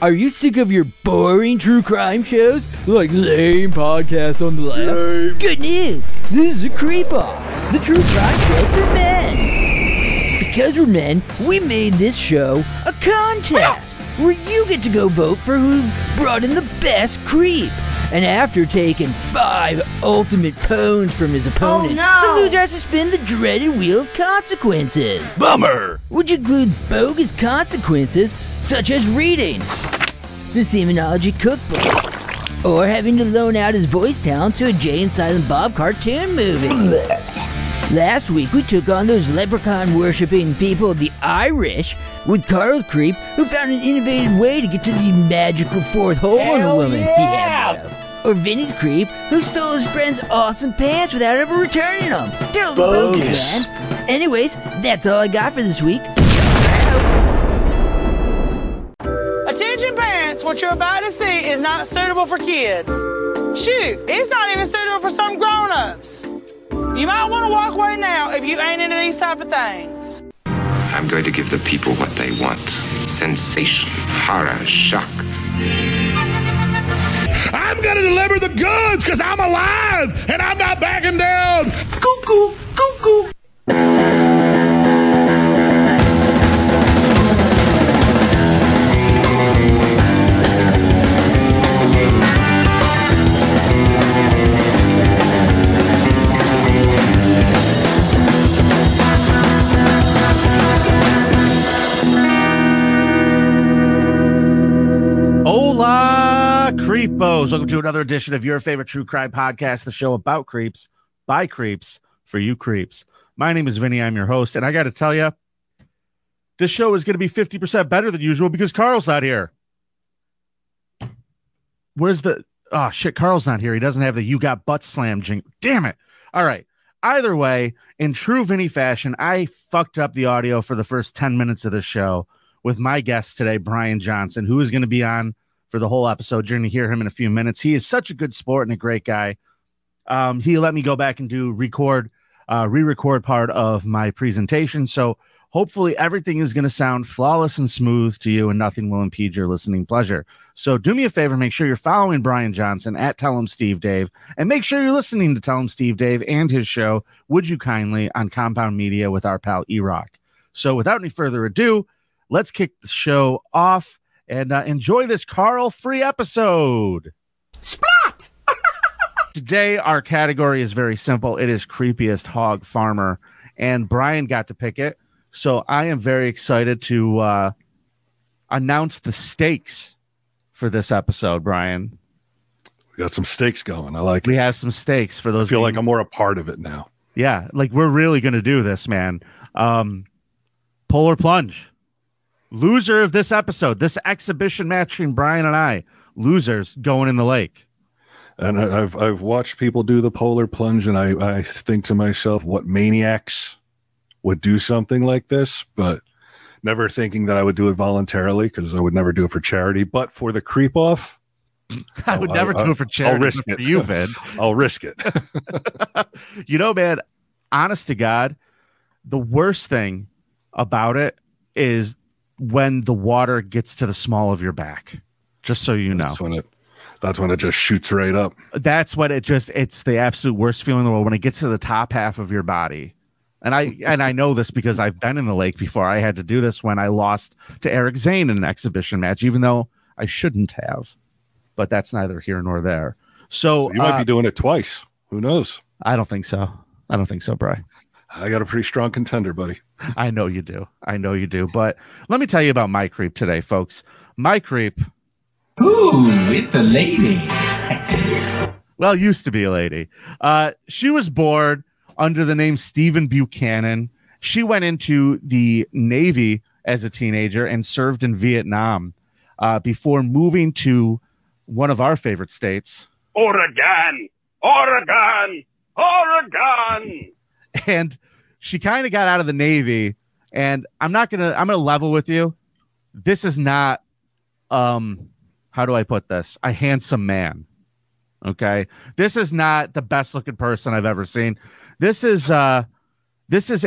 Are you sick of your boring true crime shows? Like lame podcasts on the left? Lame. Good news! This is a Creep Off, the true crime show for men. Because we're men, we made this show a contest where you get to go vote for who brought in the best creep. And after taking 5 ultimate pwns from his opponent, the loser has to spin the dreaded wheel of consequences. Bummer! Which includes bogus consequences such as reading the Semenology Cookbook or having to loan out his voice talent to a Jay and Silent Bob cartoon movie. Last week we took on those leprechaun-worshipping people of the Irish with Carl's creep, who found an innovative way to get to the magical fourth hole in a woman he had. Or Vinny's creep, who stole his friend's awesome pants without ever returning them. Totally bogus, man. Anyways, that's all I got for this week. Attention parents, what you're about to see is not suitable for kids. Shoot, it's not even suitable for some grown-ups. You might want to walk away now if you ain't into these type of things. I'm going to give the people what they want. Sensation, horror, shock. I'm going to deliver the goods because I'm alive and I'm not backing down. Cuckoo, cuckoo. Hola, creepos. Welcome to another edition of your favorite true crime podcast, the show about creeps, by creeps, for you creeps. My name is Vinny. I'm your host, and I got to tell you, this show is going to be 50% better than usual because Carl's not here. Where's the... Oh, shit, Carl's not here. He doesn't have the You Got Butt Slam jingle. Damn it. All right. Either way, in true Vinny fashion, I fucked up the audio for the first 10 minutes of the show with my guest today, Brian Johnson, who is going to be on for the whole episode. You're going to hear him in a few minutes. He is such a good sport and a great guy. He let me go back and do re-record part of my presentation. So hopefully everything is going to sound flawless and smooth to you and nothing will impede your listening pleasure. So do me a favor, make sure you're following Brian Johnson at Tell Him Steve Dave, and make sure you're listening to Tell Him Steve Dave and his show, Would You Kindly, on Compound Media with our pal E-Rock. So without any further ado, let's kick the show off and enjoy this Carl-free episode. Splat! Today, our category is very simple. It is Creepiest Hog Farmer, and Brian got to pick it. So I am very excited to announce the stakes for this episode, Brian. We got some stakes going. I like We it. have some stakes for those. I feel like I'm more a part of it now. Yeah, like we're really going to do this, man. Polar plunge. Loser of this episode, this exhibition match between Brian and I, losers going in the lake. And I've watched people do the polar plunge, and I think to myself, what maniacs would do something like this, but never thinking that I would do it voluntarily because I would never do it for charity. But for the creep off, I would never do it for charity. I'll risk it. For you, Vin. I'll risk it. You know, man, honest to God, the worst thing about it is when the water gets to the small of your back, just so you know. That's when it just shoots right up. That's when it's the absolute worst feeling in the world, when it gets to the top half of your body. And I know this because I've been in the lake before. I had to do this when I lost to Eric Zane in an exhibition match, even though I shouldn't have. But that's neither here nor there. So you might be doing it twice. Who knows? I don't think so. Brian. I got a pretty strong contender, buddy. I know you do. But let me tell you about my creep today, folks. My creep. Ooh, it's a lady. Well, used to be a lady. She was born under the name Stephen Buchanan. She went into the Navy as a teenager and served in Vietnam before moving to one of our favorite states, Oregon. And she kind of got out of the Navy, and I'm going to level with you. This is not, how do I put this? A handsome man. Okay. This is not the best looking person I've ever seen. This is a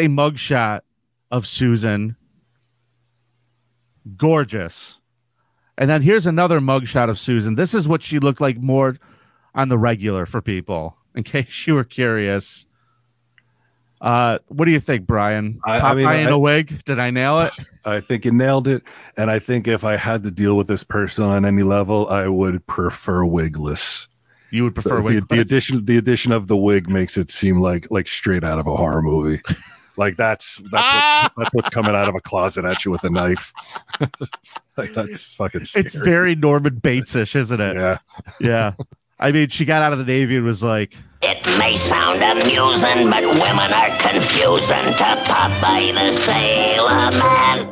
mugshot of Susan. Gorgeous. And then here's another mugshot of Susan. This is what she looked like more on the regular for people, in case you were curious. What do you think, Brian? Popeye in a wig? Did I nail it? I think you nailed it. And I think if I had to deal with this person on any level, I would prefer wigless. You would prefer wigless? The addition of the wig makes it seem like straight out of a horror movie. Like that's what's coming out of a closet at you with a knife. Like that's fucking scary. It's very Norman Bates-ish, isn't it? Yeah. Yeah. I mean, she got out of the Navy and was like, it may sound amusing, but women are confusing to Popeye the Sailor Man.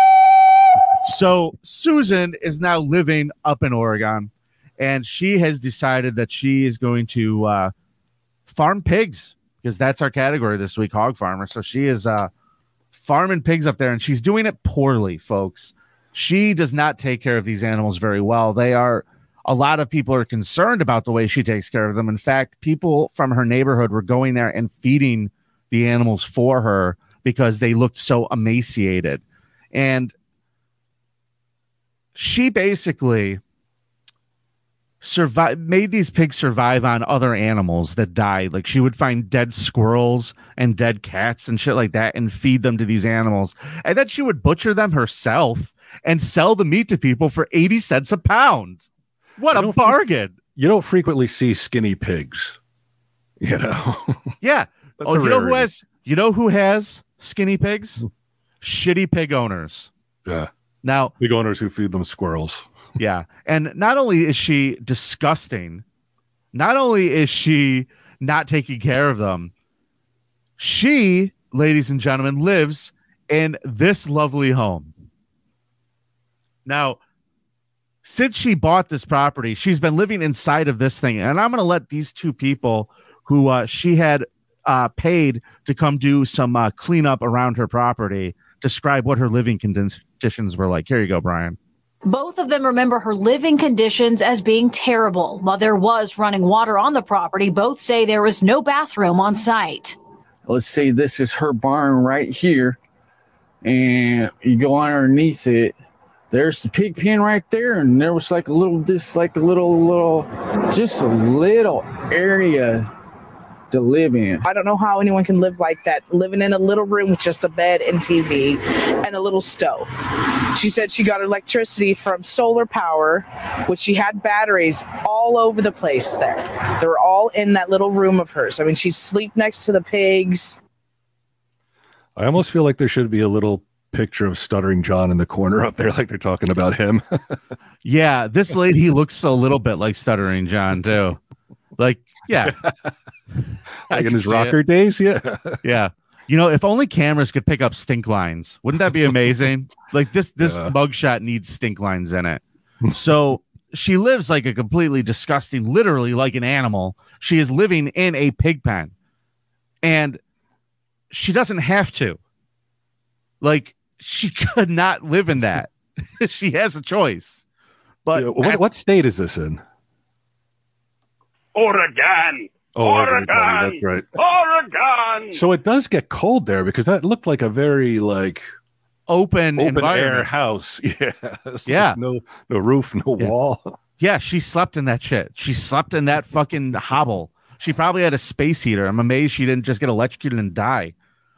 So Susan is now living up in Oregon, and she has decided that she is going to farm pigs, because that's our category this week, hog farmer. So she is farming pigs up there, and she's doing it poorly, folks. She does not take care of these animals very well. A lot of people are concerned about the way she takes care of them. In fact, people from her neighborhood were going there and feeding the animals for her because they looked so emaciated. And she basically made these pigs survive on other animals that died. Like she would find dead squirrels and dead cats and shit like that and feed them to these animals. And then she would butcher them herself and sell the meat to people for 80 cents a pound. What a bargain. You don't frequently see skinny pigs, you know? Yeah. You know who has skinny pigs? Shitty pig owners. Yeah. Now, pig owners who feed them squirrels. Yeah. And not only is she disgusting, not only is she not taking care of them, she, ladies and gentlemen, lives in this lovely home. Now, since she bought this property, she's been living inside of this thing. And I'm going to let these two people who she had paid to come do some cleanup around her property describe what her living conditions were like. Here you go, Brian. Both of them remember her living conditions as being terrible. While there was running water on the property, both say there was no bathroom on site. Let's say this is her barn right here, and you go underneath it. There's the pig pen right there, and there was just a little area to live in. I don't know how anyone can live like that, living in a little room with just a bed and TV and a little stove. She said she got electricity from solar power, which she had batteries all over the place there. They were all in that little room of hers. I mean, she'd sleep next to the pigs. I almost feel like there should be a little picture of Stuttering John in the corner up there, like they're talking about him. Yeah, this lady looks a little bit like Stuttering John too. Like, yeah, like in his rocker days. Yeah, yeah. You know, if only cameras could pick up stink lines, wouldn't that be amazing? Like this mugshot needs stink lines in it. So she lives like a completely disgusting, literally like an animal. She is living in a pig pen, and she doesn't have to. Like, she could not live in that. She has a choice. But what state is this in? Oregon. Oh, Oregon. That's right. Oregon. So it does get cold there, because that looked like a very open air house. Yeah. Yeah. No roof, no wall. Yeah, she slept in that shit. She slept in that fucking hovel. She probably had a space heater. I'm amazed she didn't just get electrocuted and die.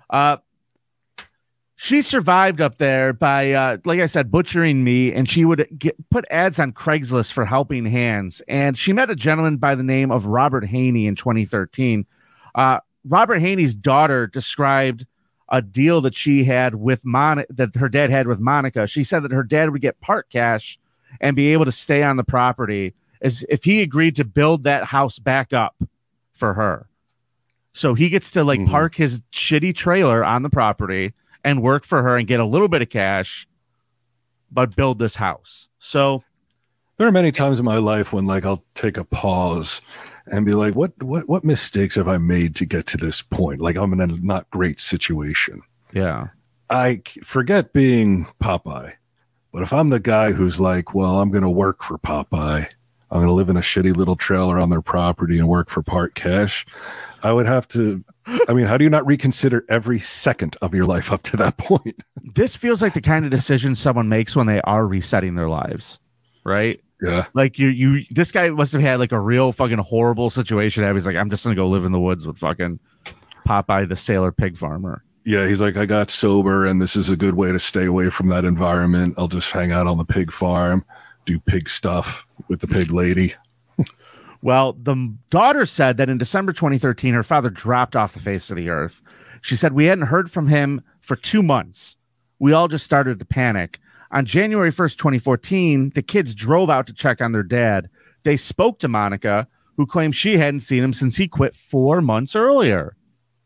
She survived up there by, like I said, butchering meat, and she would put ads on Craigslist for helping hands. And she met a gentleman by the name of Robert Haney in 2013. Robert Haney's daughter described a deal that she had with that her dad had with Monica. She said that her dad would get part cash and be able to stay on the property as if he agreed to build that house back up for her. So he gets to park his shitty trailer on the property and work for her and get a little bit of cash, but build this house. So there are many times in my life when I'll take a pause and be like, what mistakes have I made to get to this point? Like, I'm in a not great situation. Yeah. I forget being Popeye, but if I'm the guy who's like, well, I'm going to work for Popeye, I'm going to live in a shitty little trailer on their property and work for part cash, I would have to, how do you not reconsider every second of your life up to that point? This feels like the kind of decision someone makes when they are resetting their lives. right? Yeah. Like this guy must have had like a real fucking horrible situation. He's like, I'm just gonna go live in the woods with fucking Popeye the Sailor Pig Farmer. Yeah, he's like, I got sober, and this is a good way to stay away from that environment. I'll just hang out on the pig farm, do pig stuff with the pig lady. Well, the daughter said that in December 2013, her father dropped off the face of the earth. She said, we hadn't heard from him for 2 months. We all just started to panic. On January 1st, 2014, the kids drove out to check on their dad. They spoke to Monica, who claimed she hadn't seen him since he quit 4 months earlier.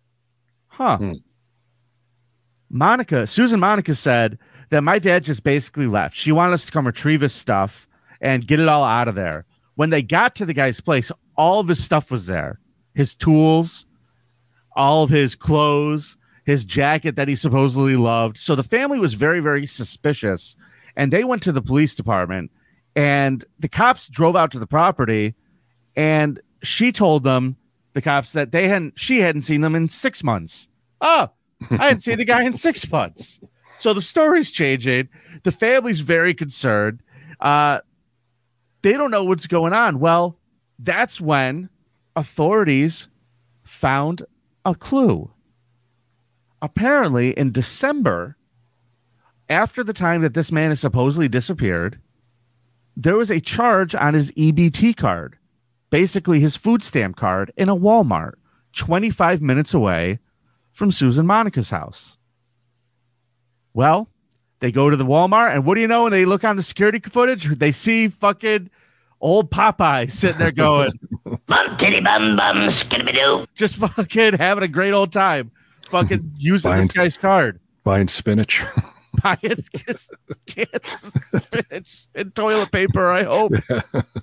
Susan Monica said that my dad just basically left. She wanted us to come retrieve his stuff and get it all out of there. When they got to the guy's place, all of his stuff was there. His tools, all of his clothes, his jacket that he supposedly loved. So the family was very, very suspicious. And they went to the police department, and the cops drove out to the property, and she told them, the cops, that she hadn't seen them in 6 months. Oh, I hadn't seen the guy in 6 months. So the story's changing. The family's very concerned. They don't know what's going on. Well, that's when authorities found a clue. Apparently, in December, after the time that this man has supposedly disappeared, there was a charge on his EBT card, basically his food stamp card, in a Walmart 25 minutes away from Susan Monica's house. Well, they go to the Walmart, and what do you know? When they look on the security footage, they see fucking old Popeye sitting there going, bum titty bum bum skidabidoo. Just fucking having a great old time, fucking using this guy's card. Buying spinach. Buying just cans of spinach and toilet paper, I hope. Yeah.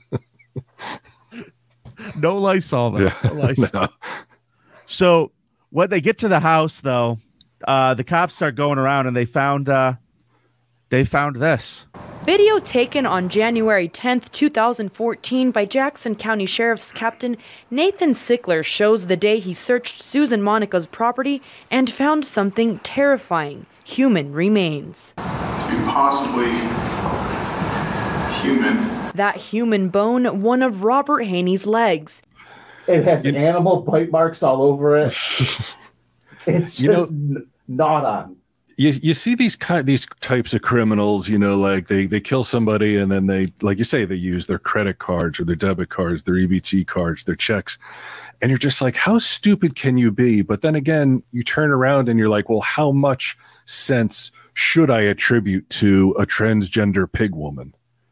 No Lysol, though. Yeah. No Lysol. No. So when they get to the house, though, the cops start going around, and they found this. Video taken on January 10th, 2014 by Jackson County Sheriff's Captain Nathan Sickler shows the day he searched Susan Monica's property and found something terrifying: human remains. To be possibly human. That human bone, one of Robert Haney's legs. It has animal bite marks all over it. It's just not on. You see these types of criminals, like they kill somebody, and then they, like you say, they use their credit cards or their debit cards, their EBT cards, their checks. And you're just like, how stupid can you be? But then again, you turn around and you're like, well, how much sense should I attribute to a transgender pig woman,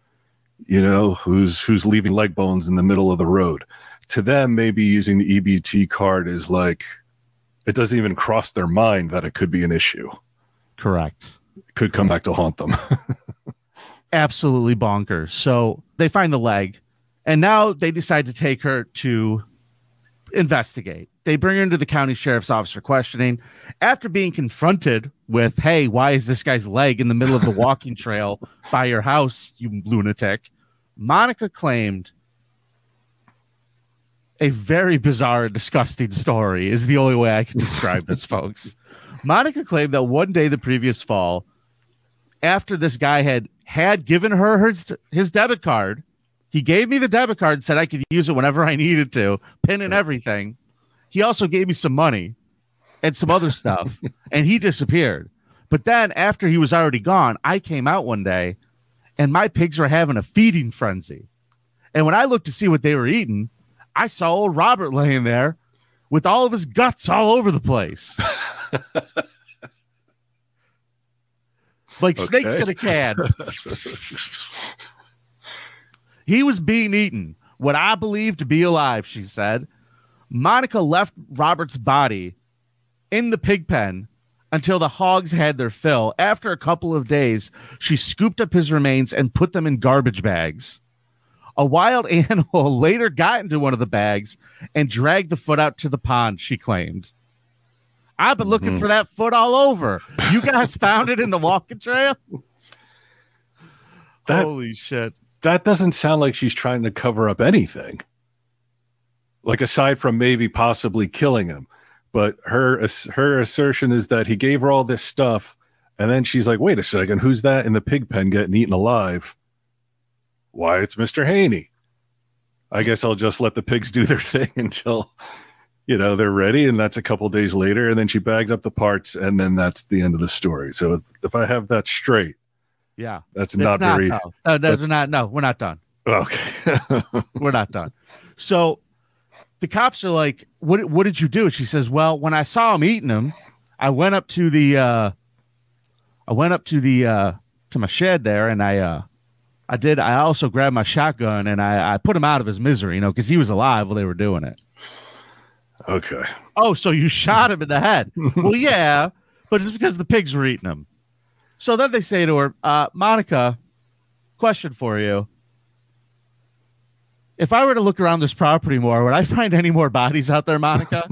who's leaving leg bones in the middle of the road? To them, maybe using the EBT card is like, it doesn't even cross their mind that it could be an issue. Correct. It could come back to haunt them. Absolutely bonkers. So they find the leg, and now they decide to take her to investigate. They bring her into the county sheriff's office for questioning. After being confronted with, hey, why is this guy's leg in the middle of the walking trail by your house, you lunatic? Monica claimed a very bizarre and disgusting story is the only way I can describe this, folks. Monica claimed that one day the previous fall, after this guy had given her his debit card, he gave me the debit card and said I could use it whenever I needed to, PIN and everything. He also gave me some money and some other stuff, and he disappeared. But then after he was already gone, I came out one day, and my pigs were having a feeding frenzy. And when I looked to see what they were eating, I saw old Robert laying there with all of his guts all over the place. Like snakes in a can. He was being eaten, what I believe to be alive, she said. Monica left Robert's body in the pig pen until the hogs had their fill. After a couple of days, she scooped up his remains and put them in garbage bags. A wild animal later got into one of the bags and dragged the foot out to the pond, she claimed. I've been looking for that foot all over. You guys found it in the walking trail? Holy shit. That doesn't sound like she's trying to cover up anything. Like, aside from maybe possibly killing him. But her assertion is that he gave her all this stuff, and then she's like, wait a second, who's that in the pig pen getting eaten alive? why it's Mr. Haney. I guess I'll just let the pigs do their thing until, they're ready. And that's a couple days later. And then she bagged up the parts, and then that's the end of the story. So if I have that straight, yeah, that's not very. No, that's not. No, we're not done. Okay. We're not done. So the cops are like, what did you do? She says, well, when I saw him eating them, I went up to my shed there, and I also grabbed my shotgun, and I put him out of his misery, because he was alive while they were doing it. Okay. Oh, so you shot him in the head. Well, yeah, but it's because the pigs were eating him. So then they say to her, Monica, question for you. If I were to look around this property more, would I find any more bodies out there, Monica?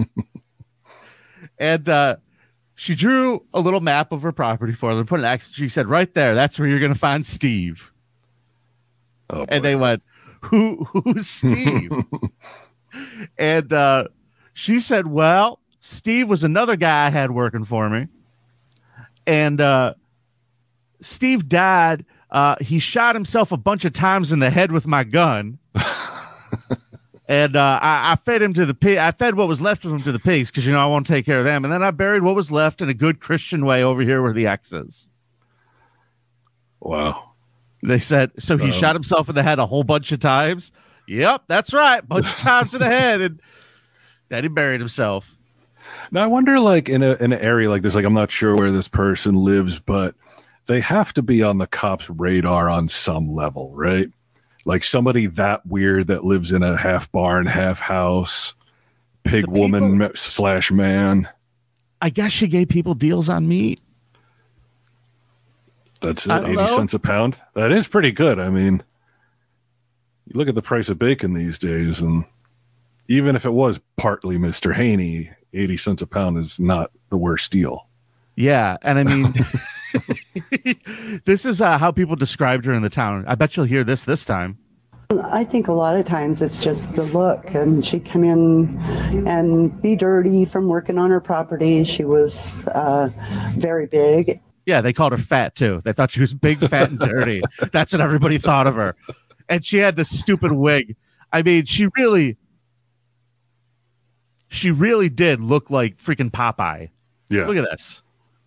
And she drew a little map of her property for them, put an X. She said, right there, that's where you're going to find Steve. Oh, and they went, who's Steve? And she said, well, Steve was another guy I had working for me. And Steve died. He shot himself a bunch of times in the head with my gun. And I fed him to the pig. I fed what was left of him to the pigs because, I want to take care of them. And then I buried what was left in a good Christian way over here where the X is. Wow. They said, so he shot himself in the head a whole bunch of times. Yep, that's right. Bunch of times in the head. And then he buried himself. Now, I wonder, like, in an area like this, like, I'm not sure where this person lives, but they have to be on the cops' radar on some level, right? Like somebody that weird that lives in a half barn, half house, pig woman / man. I guess she gave people deals on meat. That's it, 80 cents a pound. That is pretty good. I mean, you look at the price of bacon these days, and even if it was partly Mr. Haney, 80 cents a pound is not the worst deal. Yeah, and I mean, this is how people described her in the town. I bet you'll hear this time. I think a lot of times it's just the look, and she'd come in and be dirty from working on her property. She was very big. Yeah, they called her fat too. They thought she was big, fat, and dirty. That's what everybody thought of her. And she had this stupid wig. I mean, she really did look like freaking Popeye. Yeah. Look at this.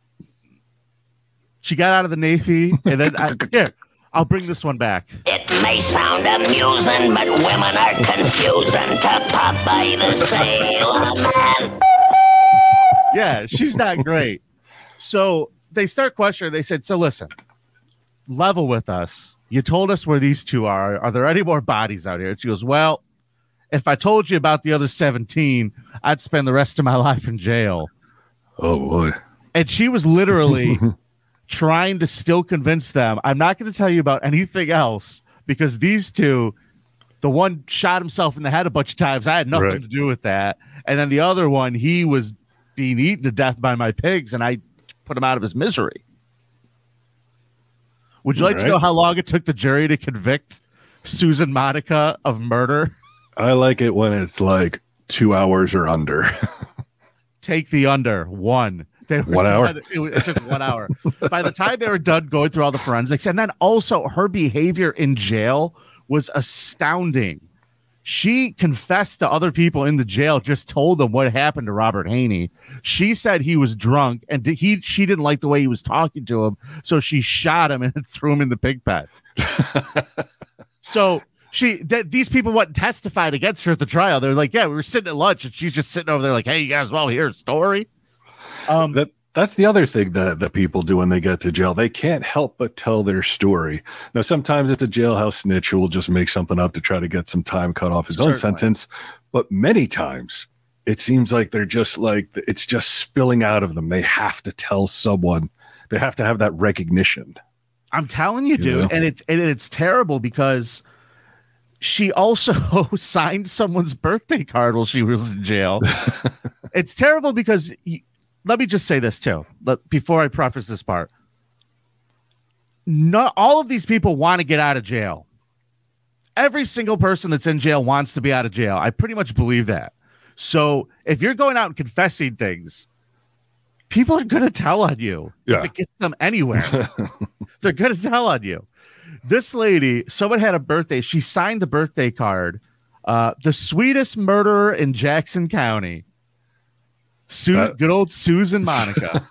She got out of the Navy, and then I'll bring this one back. It may sound amusing, but women are confusing to Popeye the Sailor Man. Yeah, she's not great. So they start questioning. They said, so listen, level with us. You told us where these two are. Are there any more bodies out here? And she goes, well, if I told you about the other 17, I'd spend the rest of my life in jail. Oh, boy. And she was literally trying to still convince them, I'm not going to tell you about anything else because these two, the one shot himself in the head a bunch of times. I had nothing to do with that. And then the other one, he was being eaten to death by my pigs, and I put him out of his misery. Would you like to know how long it took the jury to convict Susan Monica of murder? I like it when it's like 2 hours or under. Take the under. 1 hour. It took 1 hour. By the time they were done going through all the forensics, and then also her behavior in jail was astounding. She confessed to other people in the jail, just told them what happened to Robert Haney. She said he was drunk, and she didn't like the way he was talking to him, so she shot him and threw him in the pig pen. So these people testified against her at the trial. They're like, yeah, we were sitting at lunch, and she's just sitting over there like, hey, you guys want to hear a story? That's the other thing that people do when they get to jail. They can't help but tell their story. Now, sometimes it's a jailhouse snitch who will just make something up to try to get some time cut off his own sentence. But many times it seems like they're just like, it's just spilling out of them. They have to tell someone. They have to have that recognition. I'm telling you, dude. And it's terrible because she also signed someone's birthday card while she was in jail. It's terrible because let me just say this too, before I preface this part. Not all of these people want to get out of jail. Every single person that's in jail wants to be out of jail. I pretty much believe that. So if you're going out and confessing things, people are going to tell on you. Yeah. If it gets them anywhere, they're going to tell on you. This lady, someone had a birthday. She signed the birthday card. The sweetest murderer in Jackson County. Good old Susan Monica.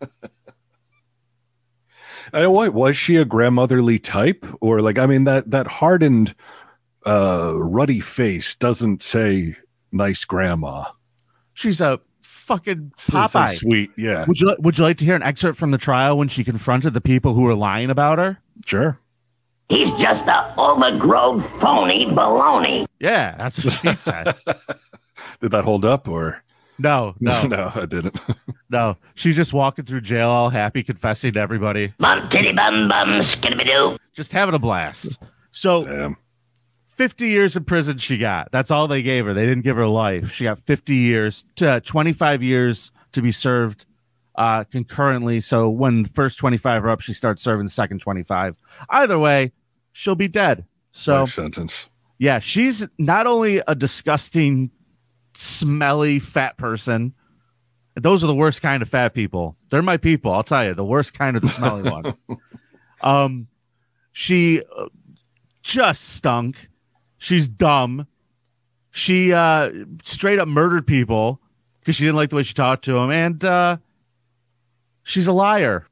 Was she a grandmotherly type? Or like, I mean, that hardened, ruddy face doesn't say nice grandma. She's a fucking Popeye. So sweet, yeah. Would you like to hear an excerpt from the trial when she confronted the people who were lying about her? Sure. He's just a overgrown phony baloney. Yeah, that's what she said. Did that hold up or? No, no, I didn't. No, she's just walking through jail all happy, confessing to everybody. Bum titty bum bum skidabidoo. Just having a blast. So, damn. 50 years in prison she got. That's all they gave her. They didn't give her life. She got 50 years to 25 years to be served concurrently. So when the first 25 are up, she starts serving the second 25. Either way, she'll be dead. So life sentence. Yeah, she's not only a disgusting, smelly fat person. Those are the worst kind of fat people. They're my people. I'll tell you, the worst kind of the smelly one. She just stunk. She's dumb. She straight up murdered people because she didn't like the way she talked to them. And she's a liar.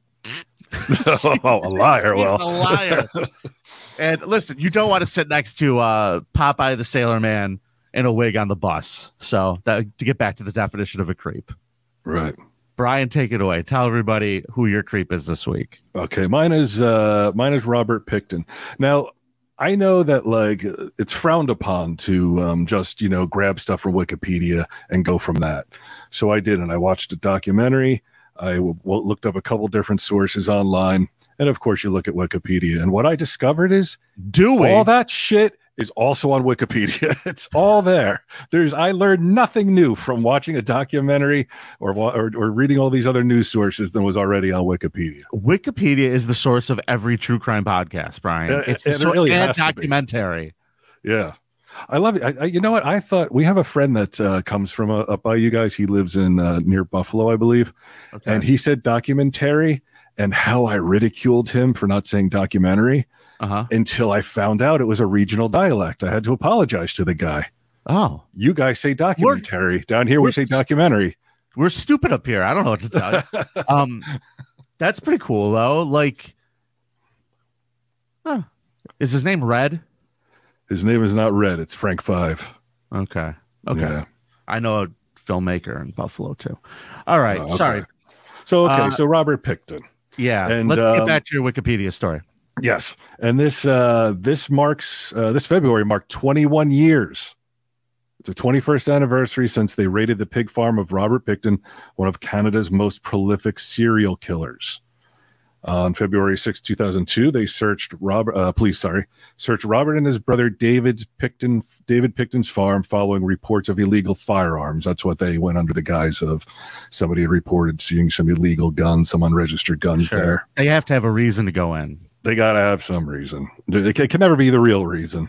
A liar. She's a liar. And listen, you don't want to sit next to Popeye the Sailor Man in a wig on the bus. So to get back to the definition of a creep. Right. Brian, take it away. Tell everybody who your creep is this week. Okay. Mine is Robert Pickton. Now, I know that like it's frowned upon to just, grab stuff from Wikipedia and go from that. So I did, and I watched a documentary. I looked up a couple different sources online, and of course you look at Wikipedia. And what I discovered is all that shit is also on Wikipedia. It's all there. I learned nothing new from watching a documentary or reading all these other news sources than was already on Wikipedia. Wikipedia is the source of every true crime podcast, Brian. It's the really and has to be. documentary. Yeah. I love it. You know what? I thought we have a friend that comes from up by you guys. He lives in near Buffalo, I believe. Okay. And he said documentary, and how I ridiculed him for not saying documentary until I found out it was a regional dialect. I had to apologize to the guy. Oh, you guys say documentary. Down here, we say documentary. We're stupid up here. I don't know what to tell you. That's pretty cool, though. Like, is his name Red? His name is not Red. It's Frank Five. Okay. Yeah. I know a filmmaker in Buffalo, too. All right. Okay. Sorry. So Robert Pickton. Yeah. And let's get back to your Wikipedia story. Yes. And this February marked 21 years. It's the 21st anniversary since they raided the pig farm of Robert Pickton, one of Canada's most prolific serial killers. On February 6, 2002, they searched police searched Robert and his brother David Pickton's farm following reports of illegal firearms. That's what they went under the guise of. Somebody had reported seeing some illegal guns, some unregistered guns there. They have to have a reason to go in. They got to have some reason. It can never be the real reason,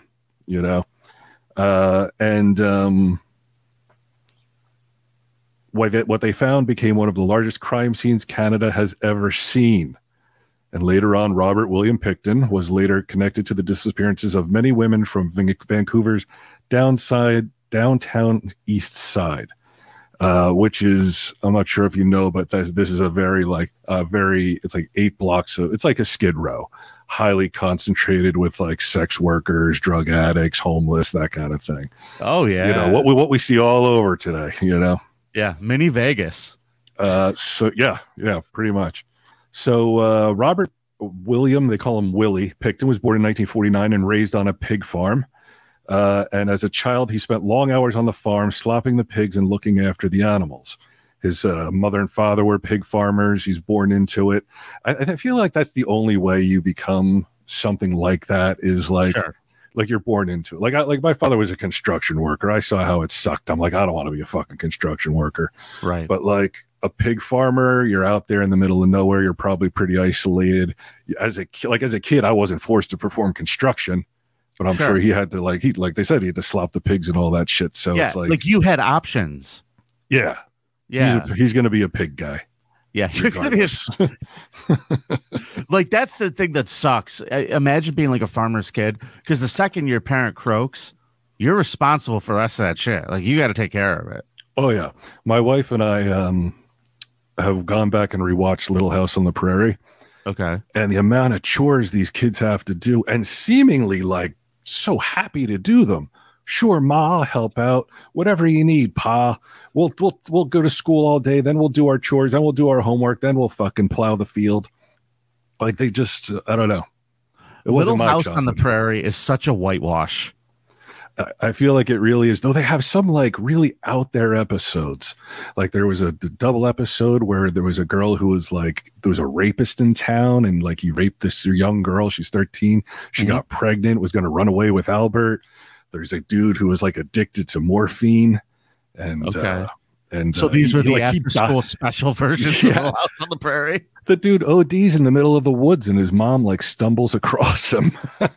what they found became one of the largest crime scenes Canada has ever seen. And later on, Robert William Pickton was later connected to the disappearances of many women from Vancouver's downtown east side, which is, I'm not sure if you know, but this is it's like 8 blocks of, it's like a Skid Row, highly concentrated with like sex workers, drug addicts, homeless, that kind of thing. Oh yeah. What we see all over today, Yeah. Mini Vegas. Pretty much. So Robert William, they call him Willie, Pickton was born in 1949 and raised on a pig farm. And as a child, he spent long hours on the farm, slopping the pigs and looking after the animals. His mother and father were pig farmers. He's born into it. I feel like that's the only way you become something like that is like you're born into it. Like my father was a construction worker. I saw how it sucked. I'm like, I don't want to be a fucking construction worker. Right. But like a pig farmer, you're out there in the middle of nowhere. You're probably pretty isolated. As a kid, I wasn't forced to perform construction, but I'm sure he had to like they said, he had to slop the pigs and all that shit. So it's like you had options. Yeah. Yeah. He's going to be a pig guy. Yeah, you're gonna be like that's the thing that sucks. Imagine being like a farmer's kid, because the second your parent croaks, you're responsible for the rest of that shit. Like you got to take care of it. Oh yeah, my wife and I have gone back and rewatched Little House on the Prairie. Okay, and the amount of chores these kids have to do, and seemingly like so happy to do them. Sure, Ma, I'll help out. Whatever you need, Pa. We'll go to school all day, then we'll do our chores, then we'll do our homework, then we'll fucking plow the field. Like they just, I don't know. It wasn't Little my House job. on the Prairie is such a whitewash. I feel like it really is, though they have some like really out there episodes. Like there was a double episode where there was a girl who was like, there was a rapist in town and like he raped this young girl. She's 13. She got pregnant, was going to run away with Albert. There's a dude who was like addicted to morphine. And, so these were the like, after school special versions of Little House on the Prairie. The dude ODs in the middle of the woods and his mom like stumbles across him.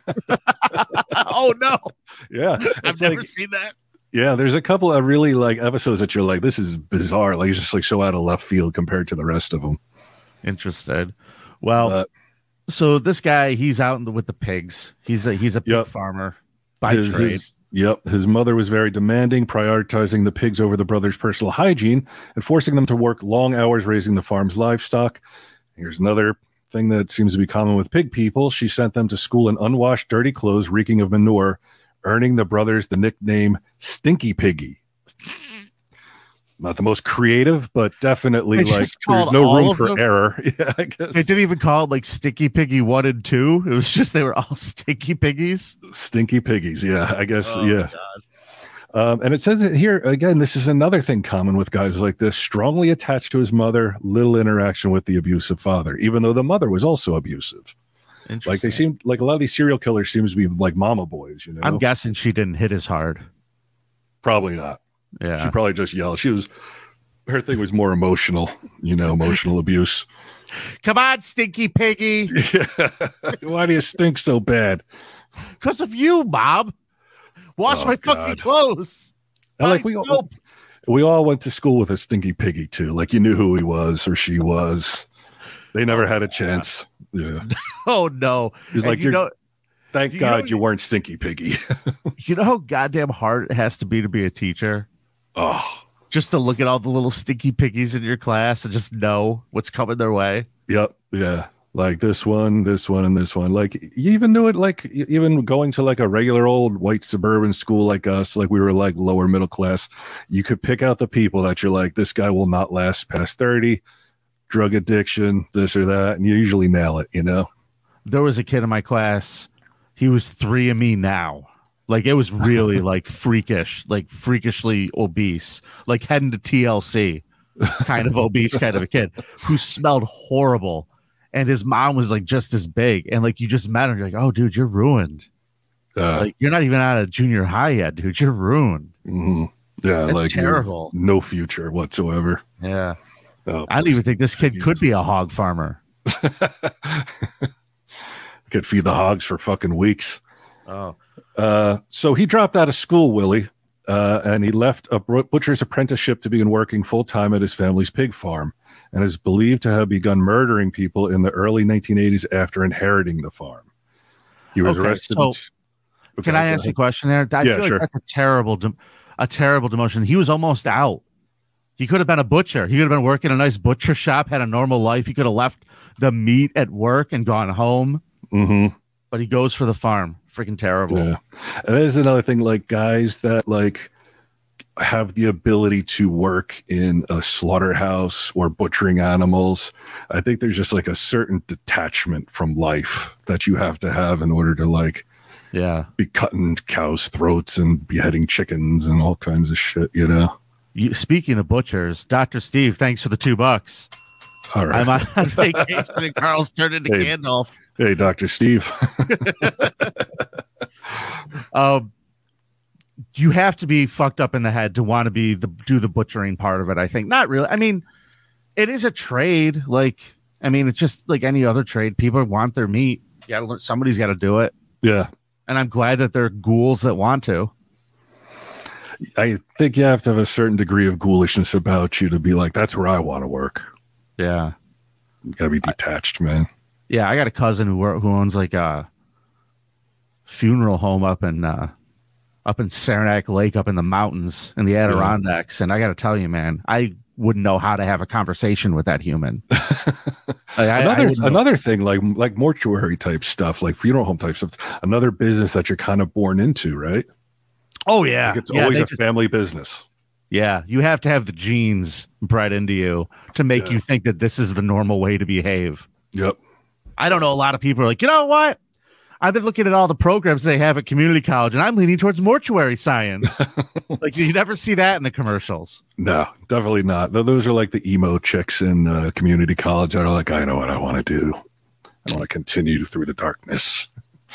Oh no. Yeah. I've never seen that. Yeah, there's a couple of really like episodes that you're like, this is bizarre. Like it's just like so out of left field compared to the rest of them. Interested. Well, so this guy, he's out with the pigs. He's a pig farmer by trade. His mother was very demanding, prioritizing the pigs over the brothers' personal hygiene and forcing them to work long hours raising the farm's livestock. Here's another thing that seems to be common with pig people. She sent them to school in unwashed, dirty clothes, reeking of manure, earning the brothers the nickname Stinky Piggy. Not the most creative, but definitely like there's no room for error. Yeah, I guess. They didn't even call it like Stinky Piggy 1 and 2. It was just they were all Stinky Piggies. Stinky Piggies, yeah, I guess, yeah. And it says it here again. This is another thing common with guys like this: strongly attached to his mother, little interaction with the abusive father, even though the mother was also abusive. Like they seem like a lot of these serial killers seems to be like mama boys. You know, I'm guessing she didn't hit as hard. Probably not. Yeah, she probably just yelled. Her thing was more emotional, emotional abuse. Come on, Stinky Piggy. Yeah. Why do you stink so bad? Because of you, Bob. Wash my fucking clothes. And like we all went to school with a Stinky Piggy too. Like you knew who he was or she was. They never had a chance. Yeah. Oh no. He's like, thank God you weren't Stinky Piggy. You know how goddamn hard it has to be a teacher? Oh. Just to look at all the little Stinky Piggies in your class and just know what's coming their way. Yep. Yeah. Like this one, and this one. Like you even knew it, like even going to like a regular old white suburban school like us, like we were like lower middle class, you could pick out the people that you're like, this guy will not last past 30, drug addiction, this or that. And you usually nail it, There was a kid in my class. He was 3 of me now. Like it was really like freakish, like freakishly obese, like heading to TLC kind of obese kind of a kid who smelled horrible. And his mom was like just as big. And like you just met him, you're like, oh, dude, you're ruined. Like you're not even out of junior high yet, dude. You're ruined. Mm-hmm. Yeah, that's like terrible. No future whatsoever. Yeah. I don't even think this kid could be a hog farmer. Could feed the hogs for fucking weeks. Oh. So he dropped out of school, Willie, and he left a butcher's apprenticeship to begin working full-time at his family's pig farm, and is believed to have begun murdering people in the early 1980s after inheriting the farm. He was arrested. So can I ask you a question there? I feel like that's a terrible demotion. He was almost out. He could have been a butcher. He could have been working a nice butcher shop, had a normal life. He could have left the meat at work and gone home. Mm-hmm. But he goes for the farm. Freaking terrible. Yeah. And there's another thing, like guys that like have the ability to work in a slaughterhouse or butchering animals. I think there's just like a certain detachment from life that you have to have in order to like, be cutting cows' throats and beheading chickens and all kinds of shit, Speaking of butchers, Dr. Steve, thanks for the $2. All right. I'm on vacation and Carl's turned into Gandalf. Hey, Dr. Steve. You have to be fucked up in the head to want to do the butchering part of it, I think. Not really. I mean, it is a trade. It's just like any other trade. People want their meat. You gotta learn, somebody's got to do it. Yeah. And I'm glad that there are ghouls that want to. I think you have to have a certain degree of ghoulishness about you to be like, that's where I want to work. Yeah. You gotta be detached, man. Yeah, I got a cousin who owns like a funeral home up in Saranac Lake, up in the mountains in the Adirondacks, and I got to tell you, man, I wouldn't know how to have a conversation with that human. Another thing, like mortuary type stuff, like funeral home type stuff. Another business that you're kind of born into, right? Oh yeah, like it's always a family business. Yeah, you have to have the genes bred into you to make you think that this is the normal way to behave. Yep. I don't know. A lot of people are like, you know what? I've been looking at all the programs they have at community college, and I'm leaning towards mortuary science. Like, you never see that in the commercials. No, definitely not. Those are like the emo chicks in community college that are like, I know what I want to do. I want to continue through the darkness.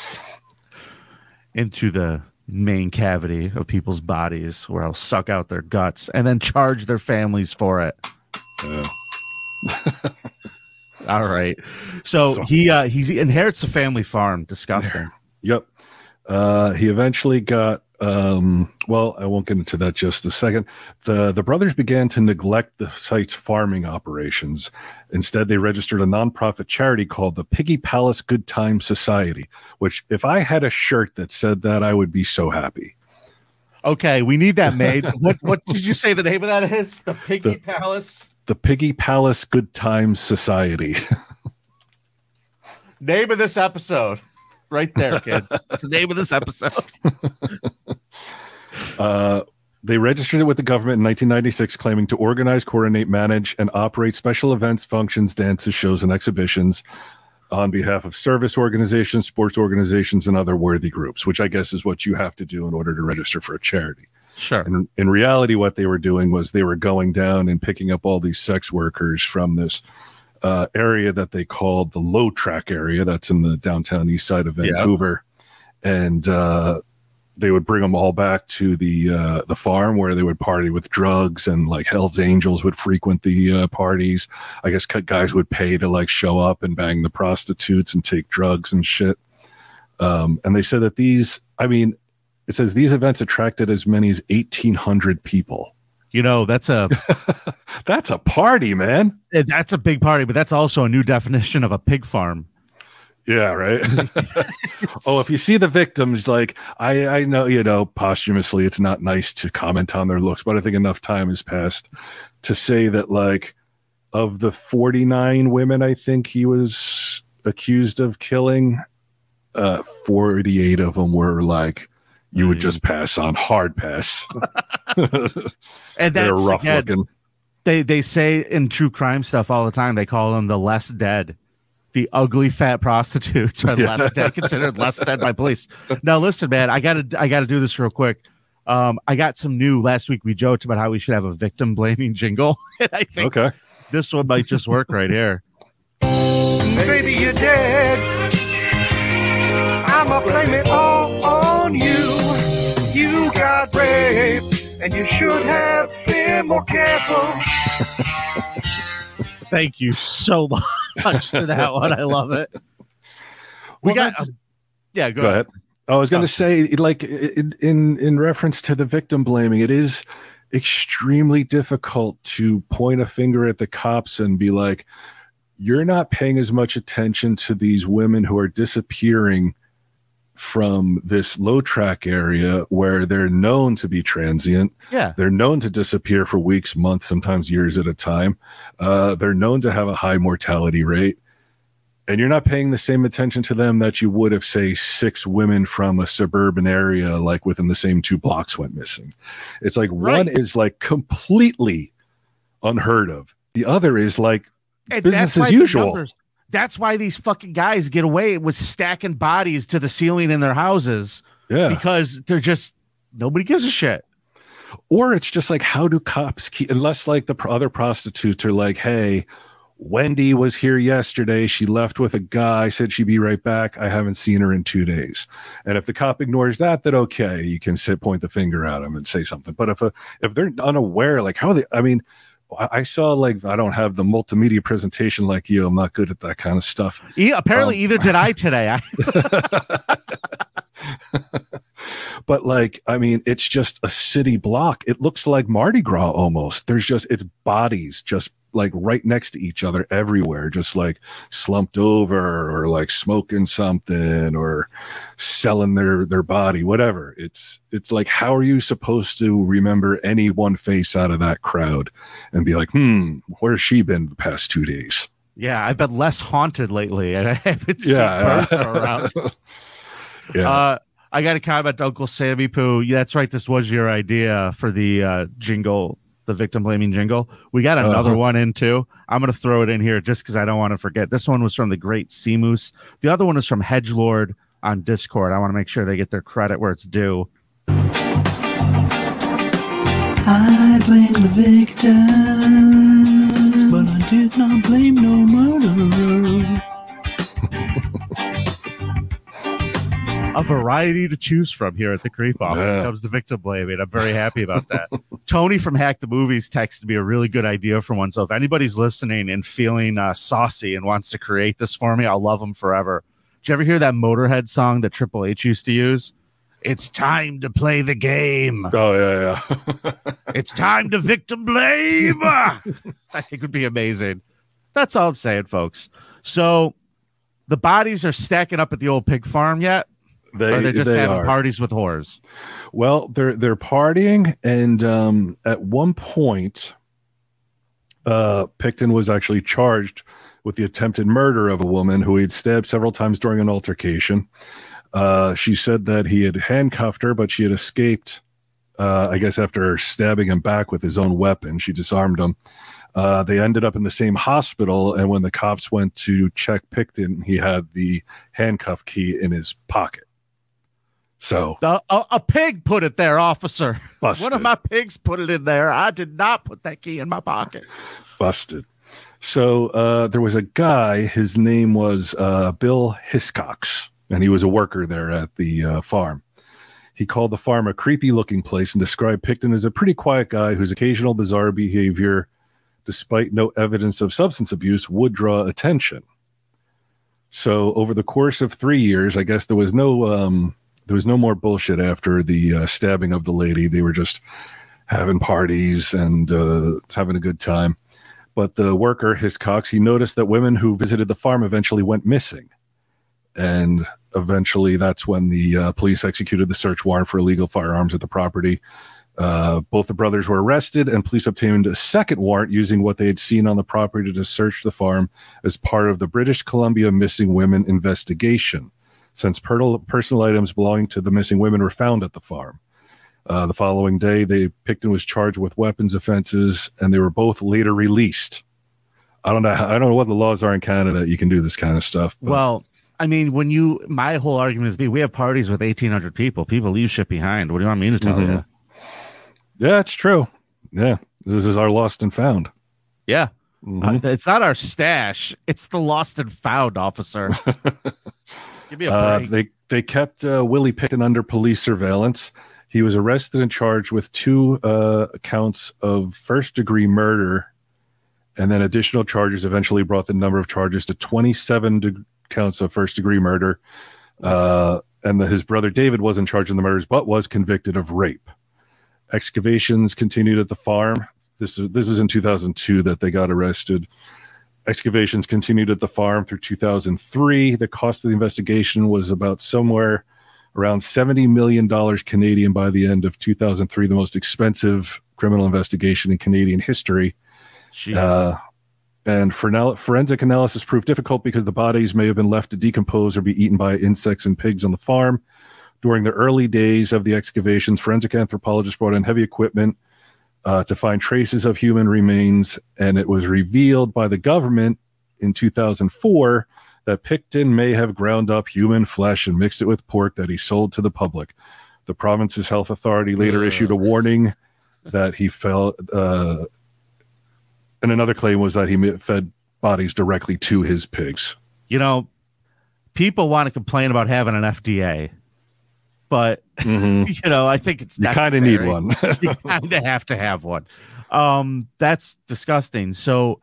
Into the main cavity of people's bodies where I'll suck out their guts and then charge their families for it. All right. So he inherits a family farm. Disgusting. Yep. He eventually got well, I won't get into that just a second. The brothers began to neglect the site's farming operations. Instead, they registered a nonprofit charity called the Piggy Palace Good Time Society, which if I had a shirt that said that, I would be so happy. Okay, we need that made. What did you say the name of that is? The Piggy Palace? The Piggy Palace Good Times Society. Name of this episode. Right there, kids. That's the name of this episode. They registered it with the government in 1996, claiming to organize, coordinate, manage, and operate special events, functions, dances, shows, and exhibitions on behalf of service organizations, sports organizations, and other worthy groups, which I guess is what you have to do in order to register for a charity. Sure. And in reality, what they were doing was they were going down and picking up all these sex workers from this area that they called the Low Track area. That's in the downtown east side of Vancouver. Yep. And they would bring them all back to the farm where they would party with drugs, and like Hell's Angels would frequent the parties. I guess guys would pay to like show up and bang the prostitutes and take drugs and shit. And they said that it says these events attracted as many as 1,800 people. You know, that's a that's a party, man. That's a big party, but that's also a new definition of a pig farm. Yeah, right. Oh, if you see the victims, like I know, you know, posthumously, it's not nice to comment on their looks, but I think enough time has passed to say that, like, of the 49 women I think he was accused of killing, 48 of them were like, you would just pass on, hard pass. And they're that's rough looking. They say in true crime stuff all the time, they call them the less dead. The ugly fat prostitutes are less dead, considered less dead by police. Now, listen, man, I gotta do this real quick. I got some new. Last week we joked about how we should have a victim blaming jingle. And I think this one might just work right here. Baby, you're dead. I'ma blame it all on you. You got raped, and you should have been more careful. Thank you so much for that one. I love it. We got, go ahead. I was going to say, like, in reference to the victim blaming, it is extremely difficult to point a finger at the cops and be like, you're not paying as much attention to these women who are disappearing from this low track area where they're known to be transient. Yeah. They're known to disappear for weeks, months, sometimes years at a time. They're known to have a high mortality rate. And you're not paying the same attention to them that you would if, say, 6 women from a suburban area, like within the same 2 blocks, went missing. It's like one is like completely unheard of. The other is like business as usual. That's why these fucking guys get away with stacking bodies to the ceiling in their houses. Yeah. Because they're just, nobody gives a shit. Or it's just like, how do cops keep, unless like the other prostitutes are like, hey, Wendy was here yesterday. She left with a guy, said she'd be right back. I haven't seen her in 2 days. And if the cop ignores that, then okay, you can point the finger at him and say something. But if they're unaware, like how are they, I mean, I saw, like, I don't have the multimedia presentation like you. I'm not good at that kind of stuff. Apparently, either did I today. But, like, I mean, it's just a city block. It looks like Mardi Gras almost. There's just, it's bodies just like right next to each other everywhere, just like slumped over or like smoking something or selling their body, whatever. It's like, how are you supposed to remember any one face out of that crowd and be like, where's she been the past 2 days? Yeah, I've been less haunted lately. I haven't seen Bertha around. Yeah. I got a comment to Uncle Sammy Poo. Yeah, that's right. This was your idea for the jingle, the victim blaming jingle. We got another one in too. I'm going to throw it in here just because I don't want to forget. This one was from the Great Sea Moose. The other one is from Hedgelord on Discord. I want to make sure they get their credit where it's due. I blame the victim, but I did not blame no murderer. A variety to choose from here at the Creep Off when it comes to victim blaming. I'm very happy about that. Tony from Hack the Movies texted me a really good idea for one. So if anybody's listening and feeling saucy and wants to create this for me, I'll love them forever. Did you ever hear that Motorhead song that Triple H used to use? It's time to play the game. Oh, yeah. It's time to victim blame. I think it would be amazing. That's all I'm saying, folks. So the bodies are stacking up at the old pig farm yet? Or they're just having parties with whores? Well, they're partying, and at one point, Picton was actually charged with the attempted murder of a woman who he had stabbed several times during an altercation. She said that he had handcuffed her, but she had escaped, I guess, after stabbing him back with his own weapon. She disarmed him. They ended up in the same hospital, and when the cops went to check Picton, he had the handcuff key in his pocket. So a pig put it there, officer. Busted. One of my pigs put it in there. I did not put that key in my pocket. Busted. So there was a guy. His name was Bill Hiscox, and he was a worker there at the farm. He called the farm a creepy-looking place and described Picton as a pretty quiet guy whose occasional bizarre behavior, despite no evidence of substance abuse, would draw attention. So over the course of 3 years, I guess there was no more bullshit after the stabbing of the lady. They were just having parties and having a good time. But the worker, Hiscox, he noticed that women who visited the farm eventually went missing. And eventually that's when the police executed the search warrant for illegal firearms at the property. Both the brothers were arrested, and police obtained a second warrant using what they had seen on the property to search the farm as part of the British Columbia Missing Women investigation, since personal items belonging to the missing women were found at the farm. The following day, Picton was charged with weapons offenses, and they were both later released. I don't know what the laws are in Canada. You can do this kind of stuff. But. Well, I mean, my whole argument is we have parties with 1,800 people. People leave shit behind. What do you want me to tell you? Yeah, it's true. Yeah, this is our lost and found. Yeah. Mm-hmm. It's not our stash. It's the lost and found, officer. Give me a break. They kept Willie Picton under police surveillance. He was arrested and charged with 2 counts of first-degree murder, and then additional charges eventually brought the number of charges to 27 counts of first-degree murder. And his brother David wasn't charged in the murders, but was convicted of rape. Excavations continued at the farm. This was in 2002 that they got arrested. Excavations continued at the farm through 2003. The cost of the investigation was about somewhere around $70 million Canadian by the end of 2003, the most expensive criminal investigation in Canadian history. And forensic analysis proved difficult because the bodies may have been left to decompose or be eaten by insects and pigs on the farm. During the early days of the excavations, forensic anthropologists brought in heavy equipment to find traces of human remains, and it was revealed by the government in 2004 that Picton may have ground up human flesh and mixed it with pork that he sold to the public. The province's health authority later issued a warning that he fell, and another claim was that he fed bodies directly to his pigs. You know, people want to complain about having an FDA, but you know, I think it's necessary. You kind of need one. You kind of have to have one. That's disgusting. So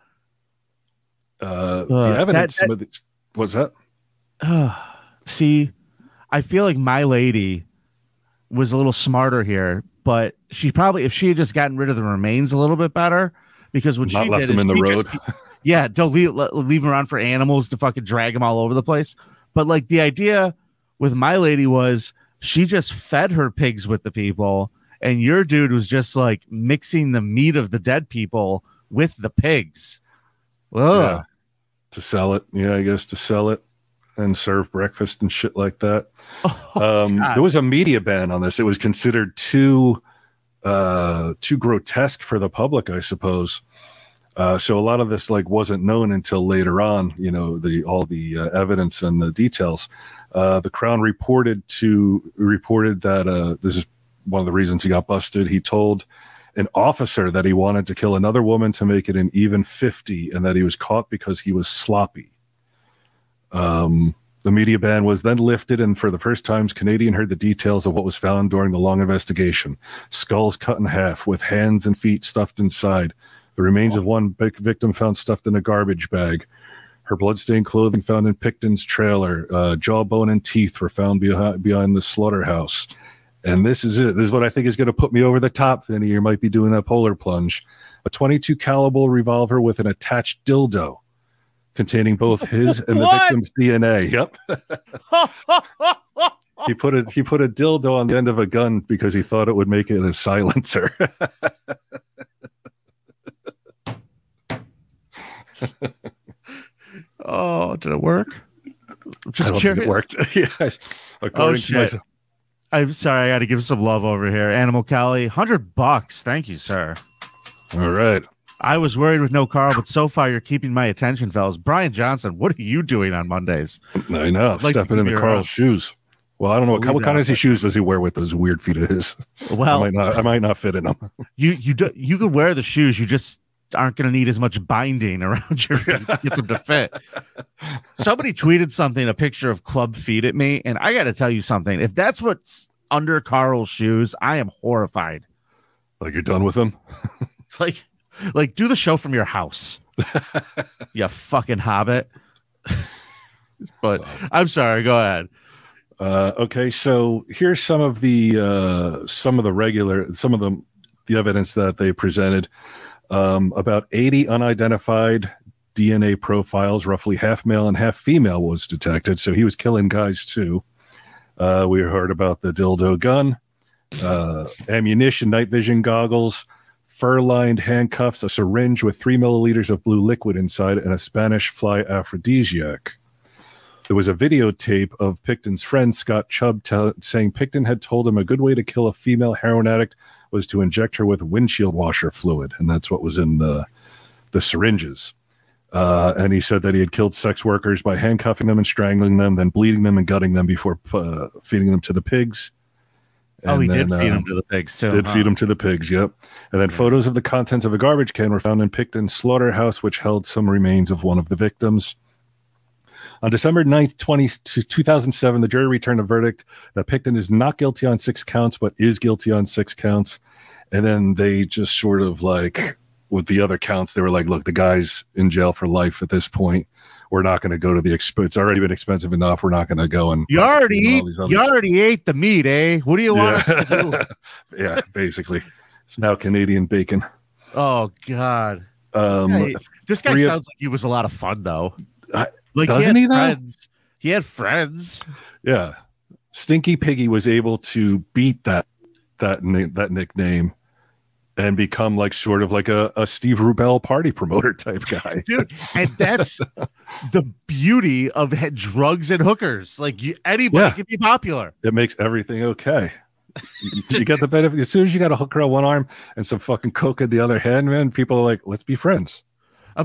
the evidence. What's that? See, I feel like my lady was a little smarter here, but she probably, if she had just gotten rid of the remains a little bit better, because what Not she left did them is in the she road. don't leave them around for animals to fucking drag them all over the place. But like the idea with my lady was she just fed her pigs with the people, and your dude was just like mixing the meat of the dead people with the pigs. Yeah, to sell it. Yeah, I guess to sell it and serve breakfast and shit like that. There was a media ban on this. It was considered too grotesque for the public, I suppose. So a lot of this like wasn't known until later on, all the evidence and the details. The Crown reported that this is one of the reasons he got busted. He told an officer that he wanted to kill another woman to make it an even 50, and that he was caught because he was sloppy. The media ban was then lifted, and for the first time, Canadian heard the details of what was found during the long investigation. Skulls cut in half, with hands and feet stuffed inside. The remains of one victim found stuffed in a garbage bag. Her bloodstained clothing found in Picton's trailer. Jawbone and teeth were found behind the slaughterhouse. And this is it. This is what I think is going to put me over the top, Vinny. You might be doing that polar plunge. A .22 caliber revolver with an attached dildo containing both his and the victim's DNA. Yep. He put a dildo on the end of a gun because he thought it would make it a silencer. Oh, did it work? Just I don't curious. think it worked. Yeah. According to myself. I'm sorry, I got to give some love over here. Animal Cali, $100. Thank you, sir. All right. I was worried with no Carl, but so far you're keeping my attention, fellas. Brian Johnson, what are you doing on Mondays? I know. Stepping into Carl's shoes. Well, I don't know what kind of shoes does he wear with those weird feet of his. Well, I might not fit in them. You could wear the shoes. You just aren't going to need as much binding around your feet to get them to fit. Somebody tweeted a picture of club feet at me, and I got to tell you something. If that's what's under Carl's shoes, I am horrified. Like you're done with them? It's like do the show from your house. You fucking hobbit. But I'm sorry, go ahead. Okay, so here's some of the evidence that they presented. About 80 unidentified DNA profiles, roughly half male and half female, was detected. So he was killing guys too. We heard about the dildo gun, ammunition, night vision goggles, fur-lined handcuffs, a syringe with 3 milliliters of blue liquid inside, and a Spanish fly aphrodisiac. There was a videotape of Picton's friend, Scott Chubb, saying Picton had told him a good way to kill a female heroin addict was to inject her with windshield washer fluid, and that's what was in the syringes. And he said that he had killed sex workers by handcuffing them and strangling them, then bleeding them and gutting them before feeding them to the pigs. And he did feed them to the pigs, too. Feed them to the pigs, yep. And then photos of the contents of a garbage can were found in Picton's slaughterhouse, which held some remains of one of the victims. On December 9th, 2007, the jury returned a verdict that Picton is not guilty on 6 counts, but is guilty on 6 counts. And then they just sort of like, with the other counts, they were like, look, the guy's in jail for life at this point. We're not going to go to the it's already been expensive enough. We're not going to go and you already ate the meat, eh? What do you want us to do? Yeah, basically. It's now Canadian bacon. Oh God. This guy sounds like he was a lot of fun though. Doesn't he though? He had friends. Yeah. Stinky Piggy was able to beat that nickname and become like sort of like a Steve Rubell party promoter type guy. Dude, and that's the beauty of drugs and hookers. Like anybody can be popular. It makes everything okay. You get the benefit. As soon as you got a hooker on one arm and some fucking coke in the other hand, man, people are like, let's be friends. I'm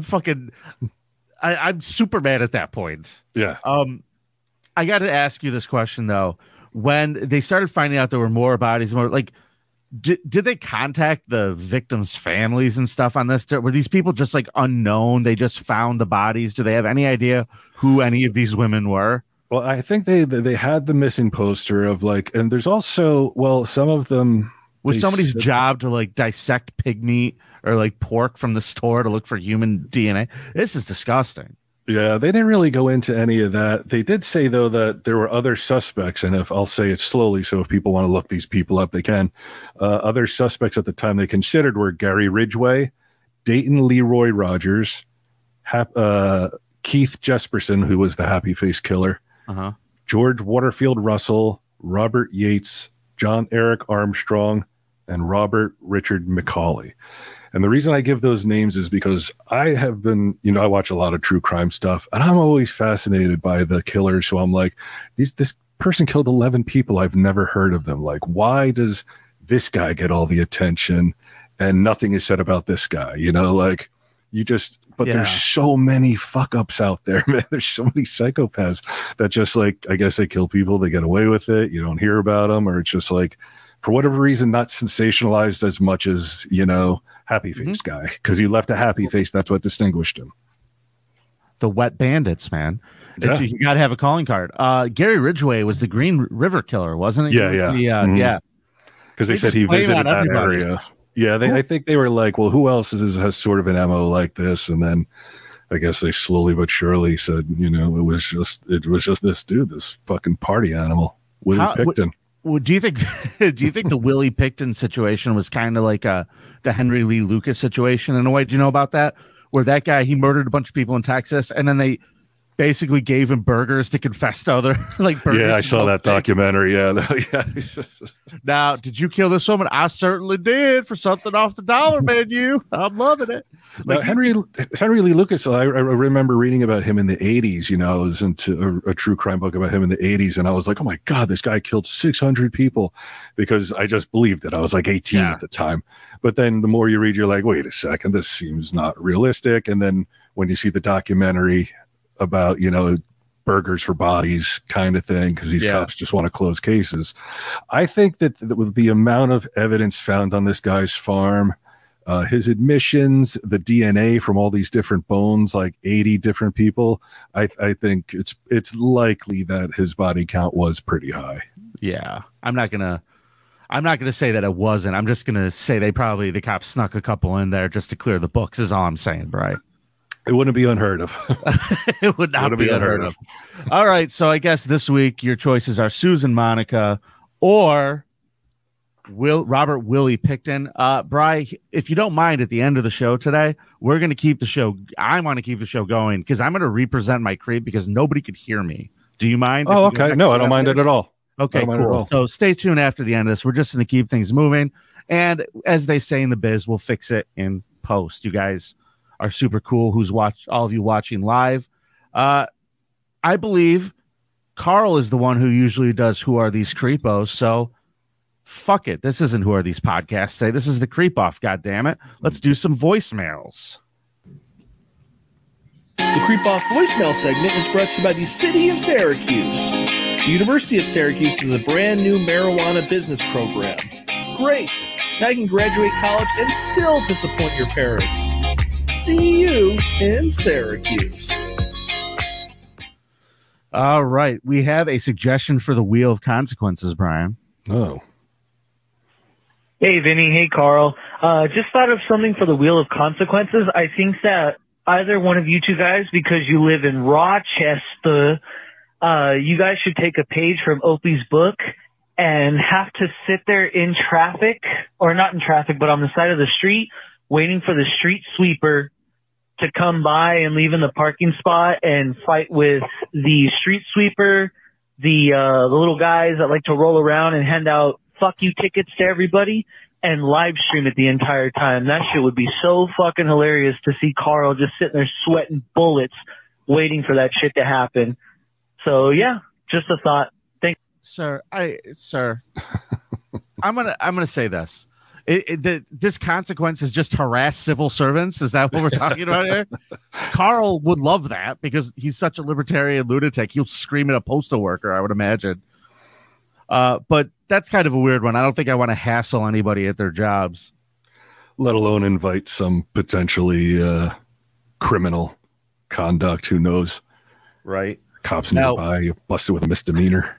super mad at that point. Yeah. I got to ask you this question though. When they started finding out there were more bodies, did they contact the victims' families and stuff on this? Were these people just like unknown? They just found the bodies. Do they have any idea who any of these women were? Well, I think they had the missing poster of like, and there's also, some of them was somebody's job to like dissect pig meat or like pork from the store to look for human DNA. This is disgusting. Yeah, they didn't really go into any of that. They did say, though, that there were other suspects, and I'll say it slowly, so if people want to look these people up, they can. Other suspects at the time they considered were Gary Ridgway Dayton Leroy Rogers, Keith Jesperson, who was the Happy Face Killer, George Waterfield Russell, Robert Yates, John Eric Armstrong, and Robert Richard McCauley. And the reason I give those names is because I have been, I watch a lot of true crime stuff, and I'm always fascinated by the killers. So I'm like, this person killed 11 people. I've never heard of them. Like, why does this guy get all the attention and nothing is said about this guy? There's so many fuck ups out there, man. There's so many psychopaths that just like, I guess they kill people, they get away with it. You don't hear about them, or it's just like, for whatever reason, not sensationalized as much as, Happy Face guy, because he left a happy face. That's what distinguished him. The Wet Bandits, man. Yeah. You got to have a calling card. Gary Ridgway was the Green River Killer, wasn't it? Yeah. Because they said he visited that area. Yeah, I think they were like, well, who else has sort of an MO like this? And then I guess they slowly but surely said, it was just this dude, this fucking party animal, Willie Picton. Do you think the Willie Picton situation was kind of like the Henry Lee Lucas situation in a way? Do you know about that? Where that guy, he murdered a bunch of people in Texas, and then they basically gave him burgers to confess to other burgers. Yeah, I saw that documentary. Yeah. Now, did you kill this woman? I certainly did, for something off the dollar menu. I'm loving it. Like Henry Lee Lucas, I remember reading about him in the 80s. I was into a true crime book about him in the 80s, and I was like, oh my God, this guy killed 600 people, because I just believed it. I was like 18 at the time. But then the more you read, you're like, wait a second, this seems not realistic. And then when you see the documentary about, burgers for bodies kind of thing, because these cops just want to close cases. I think that with the amount of evidence found on this guy's farm, his admissions, the DNA from all these different bones, like 80 different people, I think it's likely that his body count was pretty high. Yeah. I'm not gonna say that it wasn't. I'm just gonna say the cops snuck a couple in there just to clear the books, is all I'm saying, Bri. It wouldn't be unheard of. It would not be unheard of. All right. So I guess this week your choices are Susan Monica or Robert Willie Picton. Bri, if you don't mind, at the end of the show today, we're going to keep the show. I want to keep the show going because I'm going to represent my creep because nobody could hear me. Do you mind? Oh, okay. No, I don't mind it at all. Okay, cool. So stay tuned after the end of this. We're just going to keep things moving. And as they say in the biz, we'll fix it in post. You guys are super cool. All of you watching live. I believe Carl is the one who usually does Who Are These Creepos? So fuck it. This isn't Who Are These Podcasts today. This is the Creep Off, goddammit. Let's do some voicemails. The Creep Off voicemail segment is brought to you by the City of Syracuse. The University of Syracuse is a brand new marijuana business program. Great! Now you can graduate college and still disappoint your parents. See you in Syracuse. All right. We have a suggestion for the Wheel of Consequences, Brian. Oh. Hey, Vinny. Hey, Carl. Just thought of something for the Wheel of Consequences. I think that either one of you two guys, because you live in Rochester, you guys should take a page from Opie's book and have to sit there in traffic, or not in traffic, but on the side of the street, waiting for the street sweeper to come by and leave in the parking spot and fight with the street sweeper, the little guys that like to roll around and hand out fuck you tickets to everybody, and live stream it the entire time. That shit would be so fucking hilarious to see Carl just sitting there sweating bullets waiting for that shit to happen. So yeah, just a thought. Thanks. Sir, I'm gonna say this. This consequence is just harass civil servants. Is that what we're talking about here? Carl would love that because he's such a libertarian lunatic. He'll scream at a postal worker, I would imagine. But that's kind of a weird one. I don't think I want to hassle anybody at their jobs. Let alone invite some potentially criminal conduct. Who knows? Right. Cops nearby, you busted with a misdemeanor.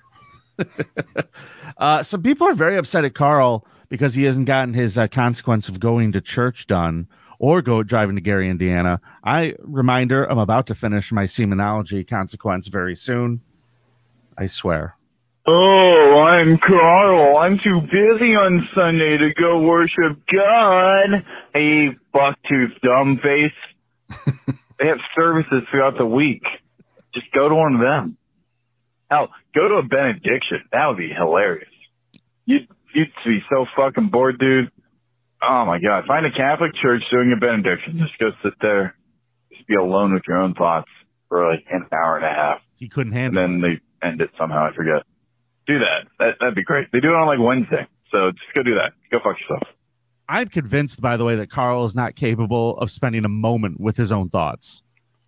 Some people are very upset at Carl because he hasn't gotten his consequence of going to church done or driving to Gary, Indiana. Reminder, I'm about to finish my semenology consequence very soon. I swear. Oh, I'm Carl. I'm too busy on Sunday to go worship God. Hey, bucktooth dumbface. They have services throughout the week. Just go to one of them. Hell, go to a benediction. That would be hilarious. You'd be so fucking bored, dude. Oh my God. Find a Catholic church doing a benediction. Just go sit there. Just be alone with your own thoughts for like an hour and a half. He couldn't handle it. And then they end it somehow. I forget. Do that. That'd be great. They do it on like Wednesday. So just go do that. Go fuck yourself. I'm convinced, by the way, that Carl is not capable of spending a moment with his own thoughts.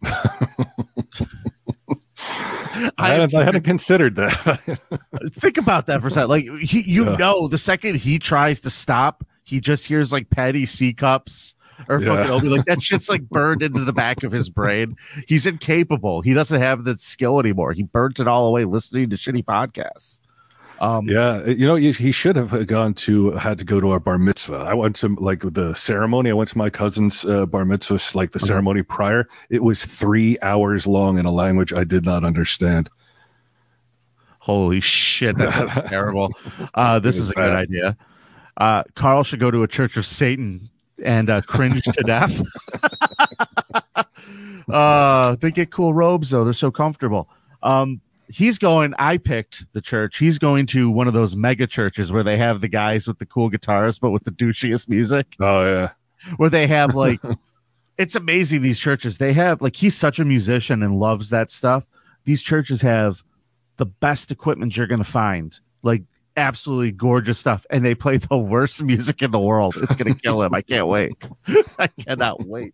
I hadn't considered that. Think about that for a second. Like know, the second he tries to stop, he just hears like Patty C cups or fucking Obi. Like that shit's like burned into the back of his brain. He's incapable. He doesn't have the skill anymore. He burnt it all away listening to shitty podcasts. He should have had to go to our bar mitzvah. I went to like the ceremony. I went to my cousin's bar mitzvah, like the ceremony prior. It was 3 hours long in a language I did not understand. Holy shit, that's terrible. This is a good idea. Carl should go to a Church of Satan and cringe to death. They get cool robes though; they're so comfortable. I picked the church. He's going to one of those mega churches where they have the guys with the cool guitars, but with the douchiest music. Oh, yeah. Where they have like, it's amazing. These churches, they have like, he's such a musician and loves that stuff. These churches have the best equipment you're going to find, like absolutely gorgeous stuff. And they play the worst music in the world. It's going to kill him. I can't wait. I cannot wait.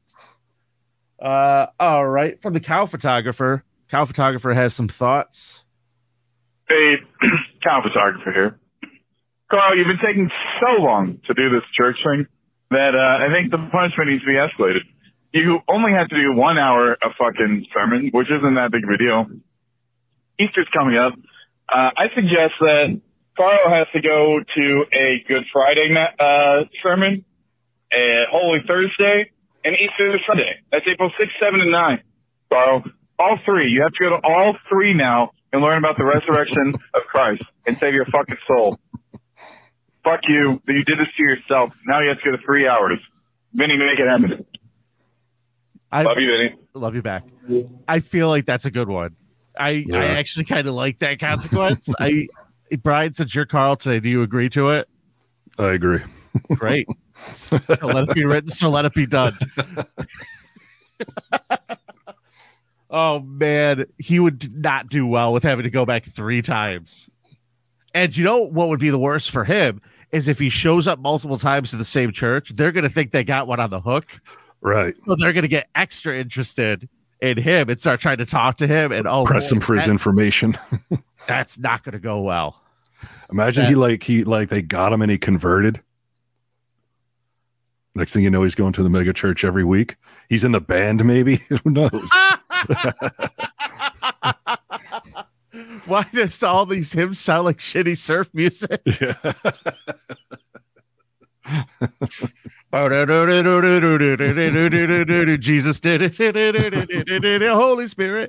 All right. From the Cow Photographer. Cow Photographer has some thoughts. Hey, Cow Photographer here. Carl, you've been taking so long to do this church thing that I think the punishment needs to be escalated. You only have to do 1 hour of fucking sermon, which isn't that big of a deal. Easter's coming up. I suggest that Carl has to go to a Good Friday sermon, a Holy Thursday, and Easter Sunday. That's April 6, 7, and 9. Carl, all three. You have to go to all three now and learn about the resurrection of Christ and save your fucking soul. Fuck you. You did this to yourself. Now you have to go to 3 hours. Vinny, make it happen. Love you, Vinny. Love you back. I feel like that's a good one. I actually kind of like that consequence. Brian, since you're Carl today, do you agree to it? I agree. Great. So let it be written. So let it be done. Oh man, he would not do well with having to go back 3 times. And you know what would be the worst for him is if he shows up multiple times to the same church, they're going to think they got one on the hook. Right. So they're going to get extra interested in him and start trying to talk to him and press him for his information. That's not going to go well. Imagine they got him and he converted. Next thing you know, he's going to the mega church every week. He's in the band, maybe. Who knows? Why does all these hymns sound like shitty surf music? Yeah. Jesus did it. Holy Spirit.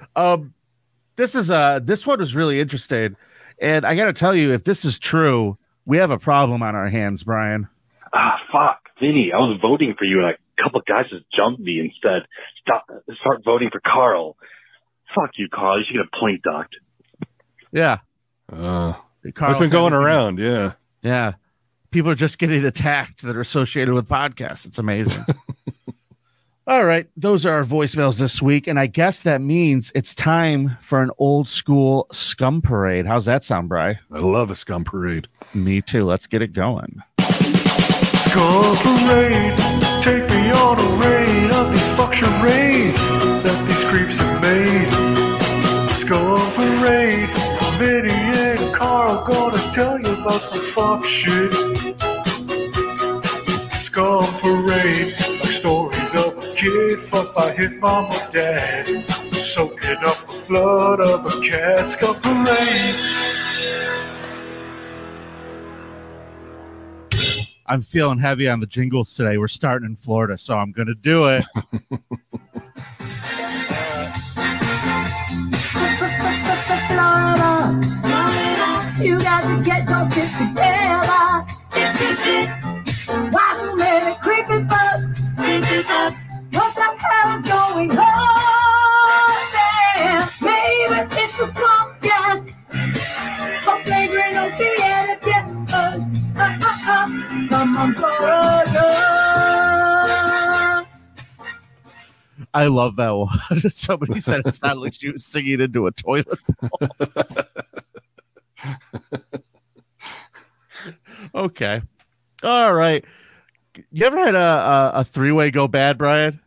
This one was really interesting, and I got to tell you, if this is true, we have a problem on our hands, Brian. Fuck, Vinny, I was voting for you, and a couple of guys just jumped me and said, start voting for Carl. Fuck you, Carl. You should get a point docked. Yeah. It's been going around, yeah. Yeah. People are just getting attacked that are associated with podcasts. It's amazing. All right. Those are our voicemails this week, and I guess that means it's time for an old school scum parade. How's that sound, Bri? I love a scum parade. Me too. Let's get it going. Scum parade, take me on a raid of these fuck charades that these creeps have made. Scum parade, Vinny and Carl gonna tell you about some fuck shit. Scum parade, like stories of a kid fucked by his mom or dad, soaking up the blood of a cat. Scum parade. I'm feeling heavy on the jingles today. We're starting in Florida, so I'm going to do it. it together. Fix your shit. Why so many creepy bugs? What the hell is going on there? Maybe it's the swamp gas. But flagrant don't be at it yet. Come on, brother. I love that one. Somebody said it sounded like she was singing into a toilet bowl. Okay. All right. You ever had a three-way go bad, Brian?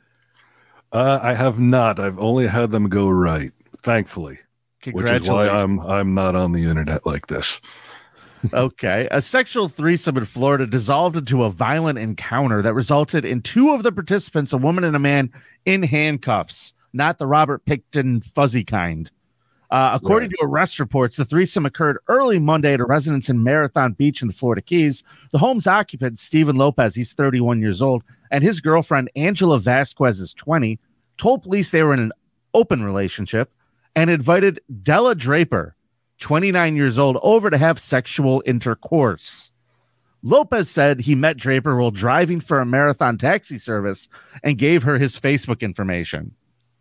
I have not. I've only had them go right, thankfully. Which is why I'm not on the internet like this. Okay. A sexual threesome in Florida dissolved into a violent encounter that resulted in two of the participants, a woman and a man, in handcuffs, not the Robert Pickton fuzzy kind. According to arrest reports, the threesome occurred early Monday at a residence in Marathon Beach in the Florida Keys. The home's occupant, Stephen Lopez, he's 31 years old, and his girlfriend, Angela Vasquez, is 20, told police they were in an open relationship and invited Della Draper, 29 years old, over to have sexual intercourse. Lopez said he met Draper while driving for a Marathon taxi service and gave her his Facebook information.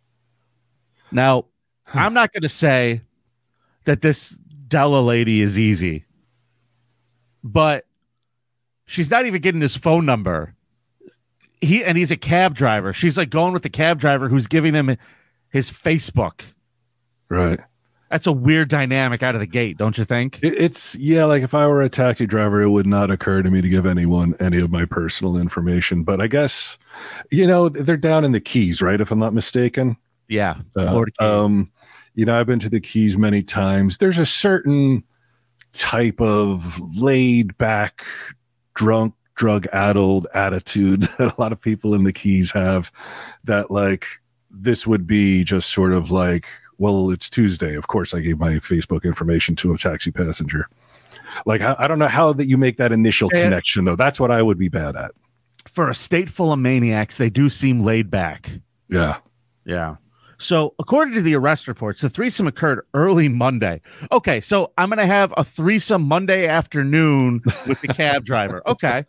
Now, I'm not going to say that this Della lady is easy, but she's not even getting his phone number. He's a cab driver. She's like going with the cab driver who's giving him his Facebook. Right. That's a weird dynamic out of the gate, don't you think? It's like if I were a taxi driver, it would not occur to me to give anyone any of my personal information. But I guess, they're down in the Keys, right? If I'm not mistaken. Yeah. Florida Keys. I've been to the Keys many times. There's a certain type of laid back, drunk, drug-addled attitude that a lot of people in the Keys have that, like, this would be just sort of like, well, it's Tuesday. Of course, I gave my Facebook information to a taxi passenger. Like, I don't know how that you make that initial connection, though. That's what I would be bad at. For a state full of maniacs, they do seem laid back. Yeah. Yeah. So, according to the arrest reports, the threesome occurred early Monday. Okay, so I'm going to have a threesome Monday afternoon with the cab driver. Okay.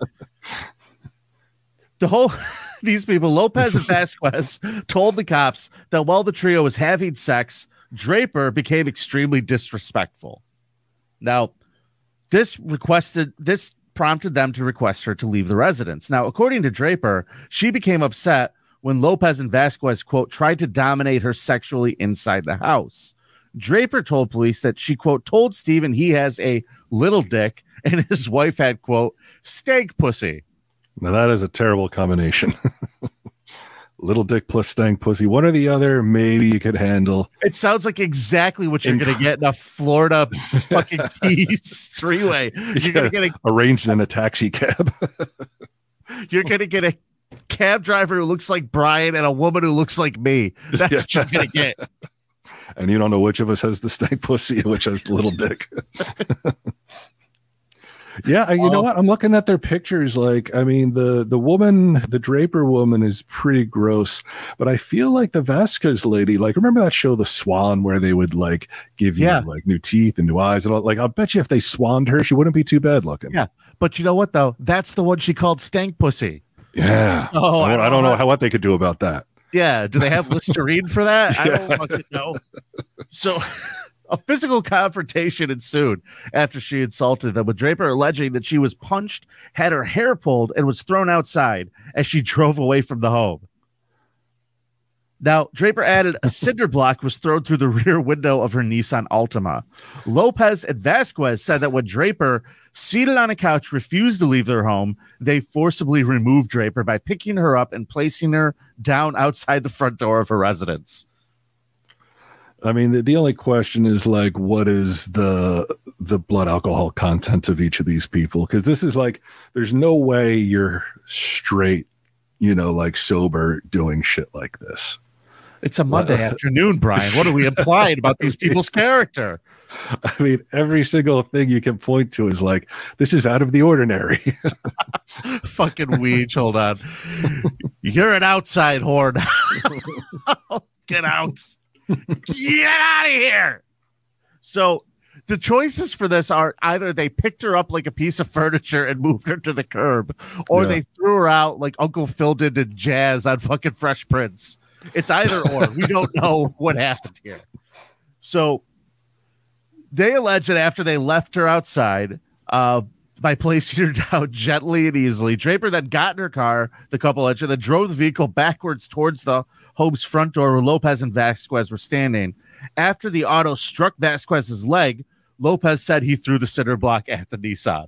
These people, Lopez and Vasquez, told the cops that while the trio was having sex, Draper became extremely disrespectful. Now, this prompted them to request her to leave the residence. Now, according to Draper, she became upset when Lopez and Vasquez, quote, tried to dominate her sexually inside the house. Draper told police that she, quote, told Stephen he has a little dick and his wife had, quote, stank pussy. Now, that is a terrible combination. Little dick plus stank pussy. One or the other, maybe you could handle. It sounds like exactly what you're going to get in a Florida fucking Keys three-way. You're going to get arranged in a taxi cab. You're going to get a cab driver who looks like Brian and a woman who looks like me. That's what you're going to get. And you don't know which of us has the stank pussy and which has the little dick. Yeah, you know what? I'm looking at their pictures. Like, I mean, the woman, the Draper woman is pretty gross, but I feel like the Vasquez lady, like, remember that show, The Swan, where they would like give you like new teeth and new eyes and all? Like, I'll bet you if they swanned her, she wouldn't be too bad looking. Yeah, but you know what though? That's the one she called stank pussy. Yeah. Oh, I don't know what they could do about that. Yeah. Do they have Listerine for that? I don't fucking know. So a physical confrontation ensued after she insulted them, with Draper alleging that she was punched, had her hair pulled, and was thrown outside as she drove away from the home. Now, Draper added a cinder block was thrown through the rear window of her Nissan Altima. Lopez and Vasquez said that when Draper, seated on a couch, refused to leave their home, they forcibly removed Draper by picking her up and placing her down outside the front door of her residence. I mean, the only question is, like, what is the blood alcohol content of each of these people? Because this is like, there's no way you're straight, like sober doing shit like this. It's a Monday afternoon, Brian. What are we implying about these people's character? I mean, every single thing you can point to is like, this is out of the ordinary. Fucking Weege, hold on. You're an outside whore. Get out. Get out of here. So The choices for this are either they picked her up like a piece of furniture and moved her to the curb, or they threw her out like Uncle Phil did to Jazz on fucking Fresh Prince. It's either or. We don't know what happened here. So they allege that after they left her outside, by placing her down gently and easily, Draper then got in her car, the couple alleged, and then drove the vehicle backwards towards the home's front door where Lopez and Vasquez were standing. After the auto struck Vasquez's leg, Lopez said he threw the cinder block at the Nissan.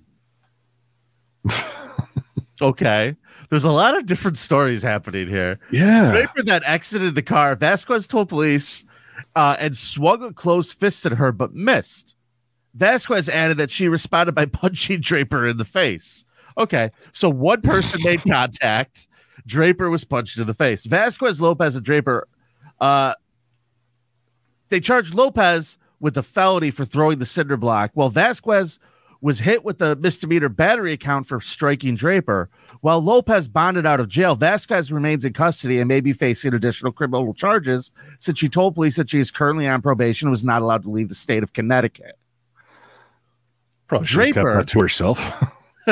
Okay. There's a lot of different stories happening here. Yeah. Draper then exited the car. Vasquez told police and swung a closed fist at her, but missed. Vasquez added that she responded by punching Draper in the face. Okay, so one person made contact. Draper was punched in the face. Vasquez, Lopez, and Draper, they charged Lopez with a felony for throwing the cinder block, while Vasquez was hit with the misdemeanor battery count for striking Draper. While Lopez bonded out of jail, Vasquez remains in custody and may be facing additional criminal charges since she told police that she is currently on probation and was not allowed to leave the state of Connecticut. Probably should have kept that to herself.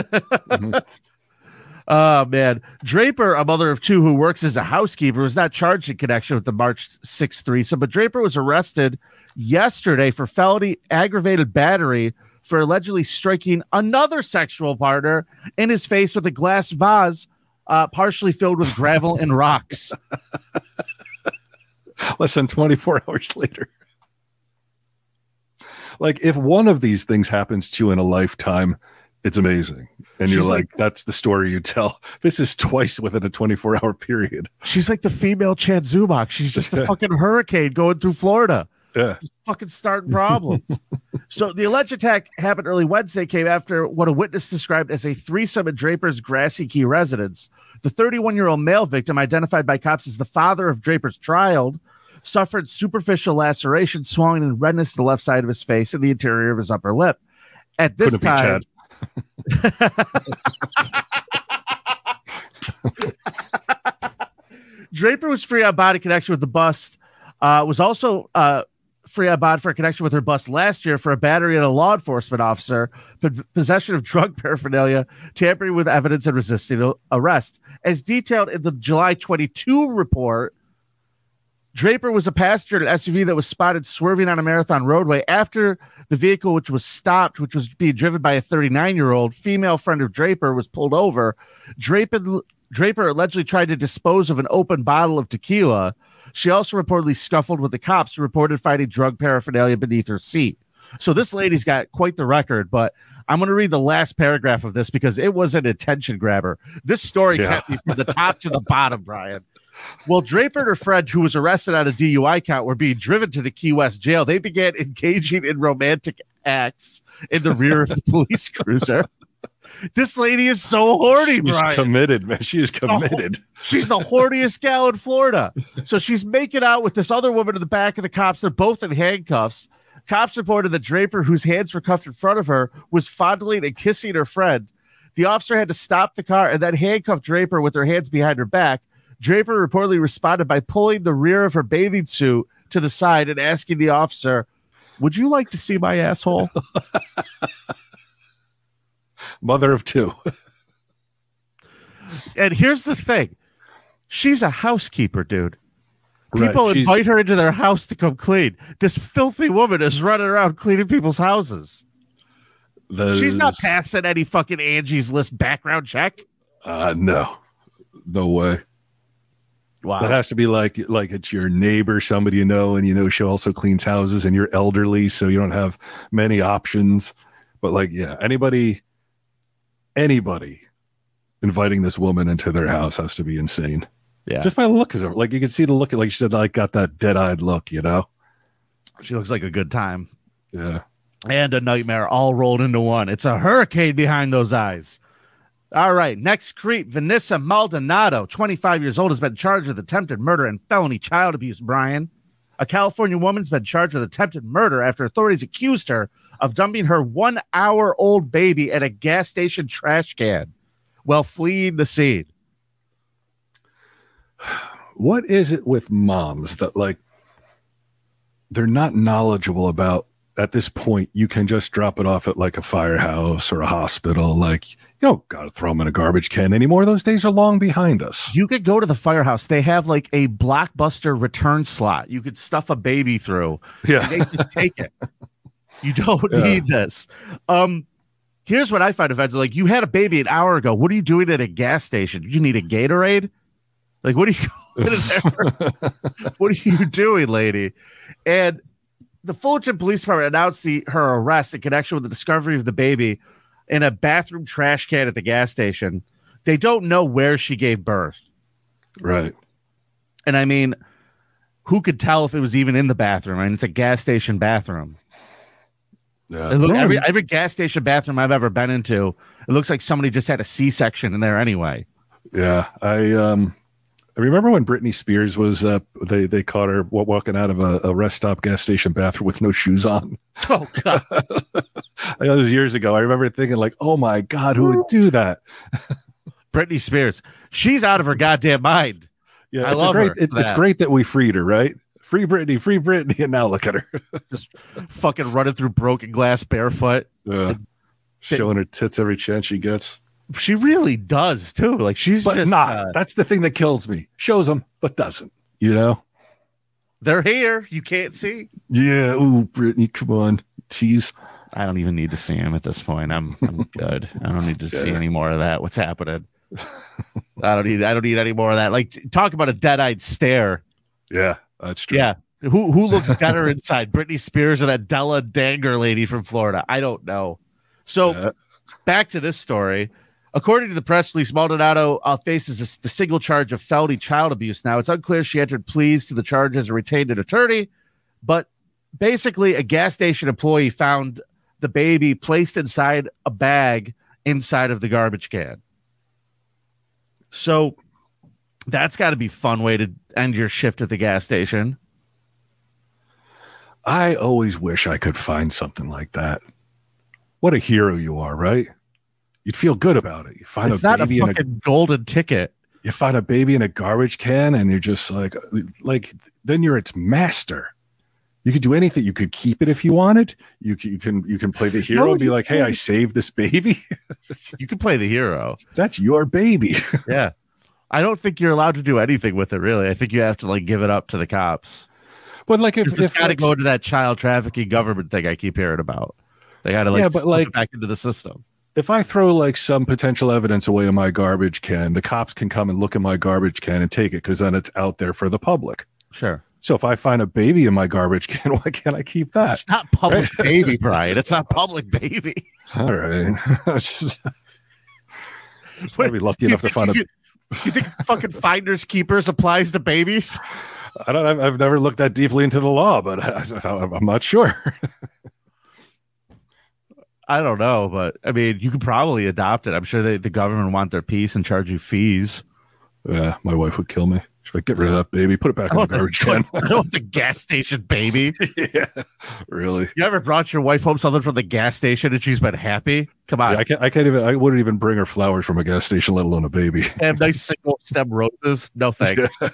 Oh, man. Draper, a mother of two who works as a housekeeper, was not charged in connection with the March 6th threesome, but Draper was arrested yesterday for felony aggravated battery for allegedly striking another sexual partner in his face with a glass vase partially filled with gravel and rocks. Less than 24 hours later. Like, if one of these things happens to you in a lifetime, it's amazing. And you're like, that's the story you tell. This is twice within a 24-hour period. She's like the female Chad Zubak. She's just a fucking hurricane going through Florida. Yeah. Just fucking starting problems. So the alleged attack happened early Wednesday, came after what a witness described as a threesome at Draper's Grassy Key residence. The 31-year-old male victim, identified by cops as the father of Draper's child, suffered superficial laceration, swelling, and redness to the left side of his face and the interior of his upper lip. At this time, Draper was free on bond in connection with the bust. Was also free on bond for a connection with her bust last year for a battery on a law enforcement officer, possession of drug paraphernalia, tampering with evidence, and resisting arrest. As detailed in the July 22 report, Draper was a passenger in an SUV that was spotted swerving on a Marathon roadway after the vehicle, which was stopped, which was being driven by a 39-year-old female friend of Draper, was pulled over. Draper allegedly tried to dispose of an open bottle of tequila. She also reportedly scuffled with the cops who reported finding drug paraphernalia beneath her seat. So this lady's got quite the record, but I'm going to read the last paragraph of this because it was an attention grabber. This story kept me from the top to the bottom, Brian. Well, Draper and her friend, who was arrested on a DUI count, were being driven to the Key West jail. They began engaging in romantic acts in the rear of the police cruiser. This lady is so horny, Brian. She's committed, man. She is committed. She's the horniest gal in Florida. So she's making out with this other woman in the back of the cops. They're both in handcuffs. Cops reported that Draper, whose hands were cuffed in front of her, was fondling and kissing her friend. The officer had to stop the car and then handcuff Draper with her hands behind her back. Draper reportedly responded by pulling the rear of her bathing suit to the side and asking the officer, "Would you like to see my asshole?" Mother of two. And here's the thing. She's a housekeeper, dude. People Right, invite her into their house to come clean. This filthy woman is running around cleaning people's houses. She's not passing any fucking Angie's List background check. No way. Wow. That has to be like it's your neighbor, somebody you know, and you know she also cleans houses, and you're elderly, so you don't have many options. But like, yeah, anybody inviting this woman into their house has to be insane. Yeah, just by the look of her, like you can see the look, like she said, like got that dead-eyed look, you know. She looks like a good time. Yeah, and a nightmare all rolled into one. It's a hurricane behind those eyes. All right, next creep, Vanessa Maldonado, 25 years old, has been charged with attempted murder and felony child abuse, Brian. A California woman's been charged with attempted murder after authorities accused her of dumping her 1-hour-old baby at a gas station trash can while fleeing the scene. What is it with moms that, like, they're not knowledgeable about at this point, you can just drop it off at like a firehouse or a hospital. Like, you don't got to throw them in a garbage can anymore. Those days are long behind us. You could go to the firehouse. They have like a Blockbuster return slot. You could stuff a baby through. Yeah. They just take it. You don't need this. Here's what I find offensive. Like, you had a baby an hour ago. What are you doing at a gas station? You need a Gatorade? Like, what are you going in there? What are you doing, lady? And the Fullerton Police Department announced her arrest in connection with the discovery of the baby in a bathroom trash can at the gas station. They don't know where she gave birth. Right. And I mean, who could tell if it was even in the bathroom? I mean, it's a gas station bathroom. Yeah. Look, every gas station bathroom I've ever been into, it looks like somebody just had a C-section in there anyway. Yeah. I remember when Britney Spears was they caught her walking out of a rest stop gas station bathroom with no shoes on. Oh God. That was years ago. I remember thinking like, oh my God, who would do that? Britney Spears. She's out of her goddamn mind. Yeah, I love her. It's great that we freed her, right? Free Britney, and now look at her. Just fucking running through broken glass barefoot. Showing her tits every chance she gets. She really does too. Like, she's but just that's the thing that kills me. Shows them, but doesn't. You know? They're here. You can't see. Yeah. Ooh, Britney, come on. Tease. I don't even need to see him at this point. I'm good. I don't need to see any more of that. What's happening? I don't need any more of that. Like, talk about a dead-eyed stare. Yeah, that's true. Yeah. Who looks better inside? Britney Spears or that Della Danger lady from Florida? I don't know. So back to this story. According to the press release, Maldonado faces the single charge of felony child abuse. Now, it's unclear she entered pleas to the charges and retained an attorney, but basically a gas station employee found the baby placed inside a bag inside of the garbage can. So that's got to be a fun way to end your shift at the gas station. I always wish I could find something like that. What a hero you are, right? You'd feel good about it. You find it's not a fucking golden ticket. You find a baby in a garbage can, and you're just like then you're its master. You could do anything. You could keep it if you wanted. You can play the hero and be like, "Hey, I saved this baby." You can play the hero. That's your baby. Yeah, I don't think you're allowed to do anything with it. Really, I think you have to like give it up to the cops. But like, if it's got to go to that child trafficking government thing I keep hearing about, they got to slip it back into the system. If I throw like some potential evidence away in my garbage can, the cops can come and look in my garbage can and take it because then it's out there for the public. Sure. So if I find a baby in my garbage can, why can't I keep that? It's not public baby, Brian. It's not public baby. All right. Just I'd be lucky enough to find you think fucking finders keepers applies to babies? I've never looked that deeply into the law, but I'm not sure. I don't know, but I mean, you could probably adopt it. I'm sure the government want their piece and charge you fees. Yeah, my wife would kill me. She's like, get rid of that baby. Put it back in the garbage can. I don't want the gas station baby. Yeah, really. You ever brought your wife home something from the gas station and she's been happy? Come on. Yeah, I wouldn't even bring her flowers from a gas station, let alone a baby. They have nice single stem roses. No thanks. Yeah.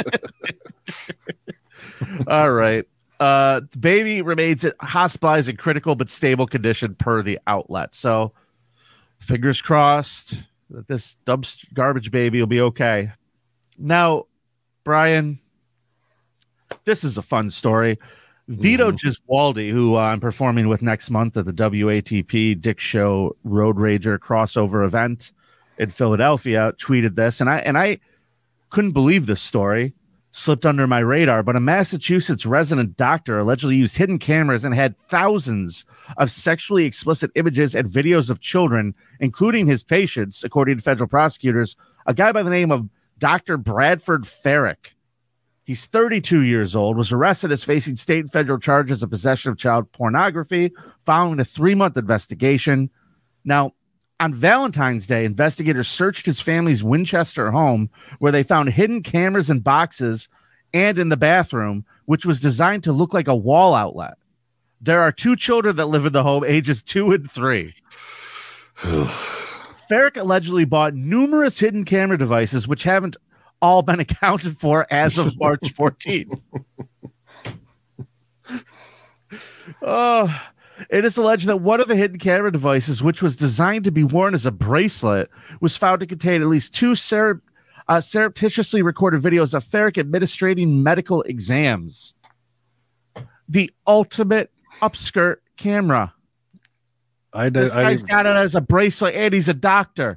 All right. The baby remains hospitalized in critical but stable condition per the outlet. So fingers crossed that this garbage baby will be okay. Now, Brian, this is a fun story. Vito Giswaldi, who I'm performing with next month at the WATP Dick Show Road Rager crossover event in Philadelphia, tweeted this, and I couldn't believe this story. Slipped under my radar, but a Massachusetts resident doctor allegedly used hidden cameras and had thousands of sexually explicit images and videos of children, including his patients, according to federal prosecutors. A guy by the name of Dr. Bradford Farrick. He's 32 years old, was arrested as facing state and federal charges of possession of child pornography following a 3-month investigation. Now, on Valentine's Day, investigators searched his family's Winchester home where they found hidden cameras in boxes and in the bathroom, which was designed to look like a wall outlet. There are 2 children that live in the home, ages 2 and 3. Farrick allegedly bought numerous hidden camera devices, which haven't all been accounted for as of March 14th. It is alleged that one of the hidden camera devices, which was designed to be worn as a bracelet, was found to contain at least two surreptitiously recorded videos of Ferrick administrating medical exams. The ultimate upskirt camera. This guy's got it as a bracelet, and he's a doctor.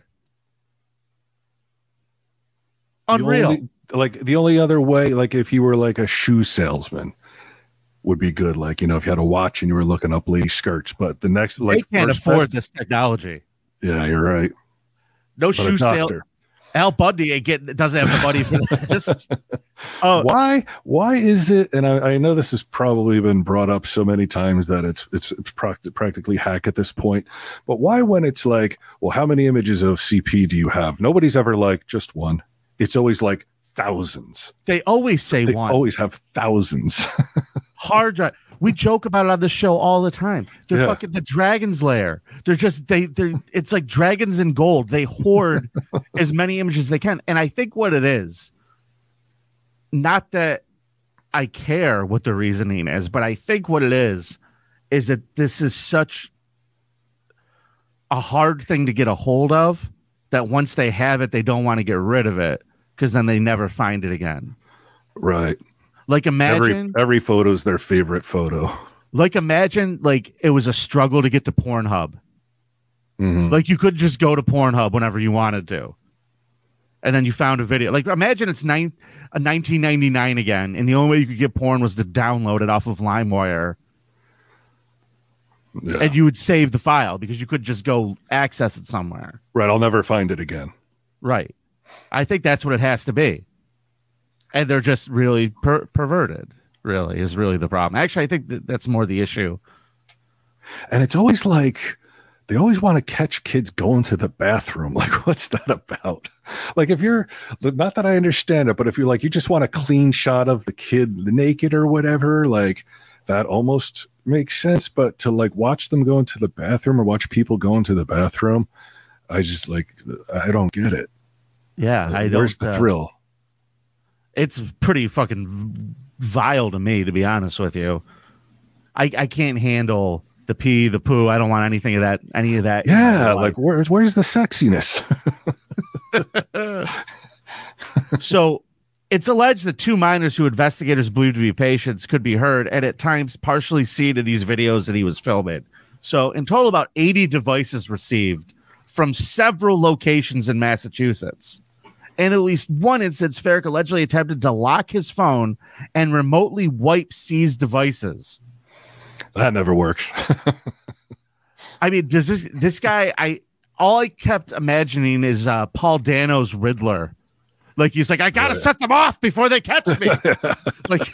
Unreal. The only other way, like if you were like a shoe salesman, would be good. Like, if you had a watch and you were looking up lady skirts, but the next, they can't afford this technology. Yeah, you're right. No shoe sale. Al Bundy doesn't have the money for this. Why is it? And I know this has probably been brought up so many times that it's practically hack at this point. But why, when it's like, well, how many images of CP do you have? Nobody's ever like just one. It's always like thousands. They always say they one. Always have thousands. Hard drive. We joke about it on the show all the time. They're fucking the Dragon's Lair. They're just they're it's like dragons in gold. They hoard as many images as they can. And I think what it is, not that I care what the reasoning is, but I think what it is that this is such a hard thing to get a hold of that once they have it, they don't want to get rid of it because then they never find it again. Right. Like imagine every photo is their favorite photo. Like imagine like it was a struggle to get to Pornhub. Mm-hmm. Like you could just go to Pornhub whenever you wanted to. And then you found a video. Like imagine it's 1999 again, and the only way you could get porn was to download it off of LimeWire. Yeah. And you would save the file because you could just go access it somewhere. Right. I'll never find it again. Right. I think that's what it has to be. And they're just really perverted, really, is really the problem. Actually, I think that's more the issue. And it's always like, they always want to catch kids going to the bathroom. Like, what's that about? Like, if you're, not that I understand it, but if you're like, you just want a clean shot of the kid naked or whatever, like, that almost makes sense. But to like watch them go into the bathroom or watch people go into the bathroom, I just like, I don't get it. Yeah, like, where's the thrill? It's pretty fucking vile to me, to be honest with you. I can't handle the pee, the poo. I don't want anything of that. Any of that. Yeah, like where's the sexiness? So it's alleged that two minors who investigators believe to be patients could be heard and at times partially seen in these videos that he was filming. So in total, about 80 devices received from several locations in Massachusetts. In at least one instance, Ferrick allegedly attempted to lock his phone and remotely wipe seized devices. That never works. I mean, does this guy? All I kept imagining is Paul Dano's Riddler. Like he's like, I gotta set them off before they catch me. Like,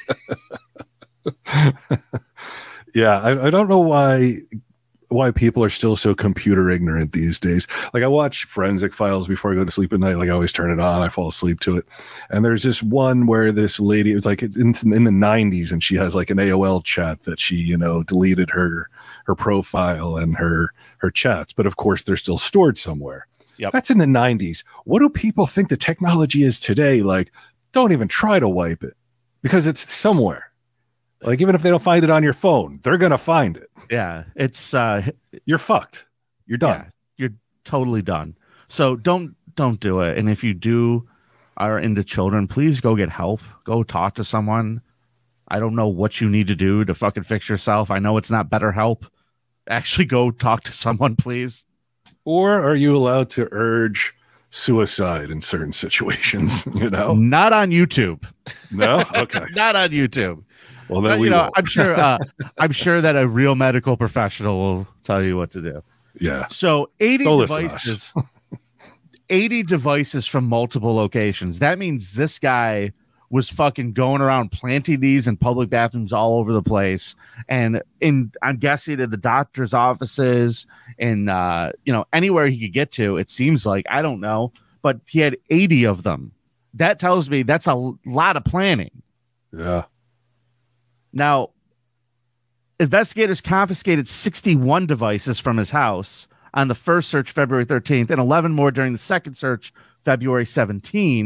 yeah, I don't know why people are still so computer ignorant these days. Like I watch Forensic Files before I go to sleep at night. Like I always turn it on. I fall asleep to it. And there's this one where this lady, it was like it's in the 90s, and she has like an AOL chat that she, deleted her profile and her chats. But of course, they're still stored somewhere. Yep. That's in the 90s. What do people think the technology is today? Like, don't even try to wipe it because it's somewhere. Like, even if they don't find it on your phone, they're going to find it. Yeah, it's you're fucked. You're done. Yeah, you're totally done. So don't do it. And if you are into children, please go get help. Go talk to someone. I don't know what you need to do to fucking fix yourself. I know it's not BetterHelp. Actually, go talk to someone, please. Or are you allowed to urge suicide in certain situations? Not on YouTube. No, okay. Not on YouTube. Well, then we won't. I'm sure that a real medical professional will tell you what to do. Yeah. So 80 devices, 80 devices from multiple locations. That means this guy was fucking going around planting these in public bathrooms all over the place, and I'm guessing in the doctor's offices and anywhere he could get to. It seems like, I don't know, but he had 80 of them. That tells me that's a lot of planning. Yeah. Now, investigators confiscated 61 devices from his house on the first search, February 13th, and 11 more during the second search, February 17.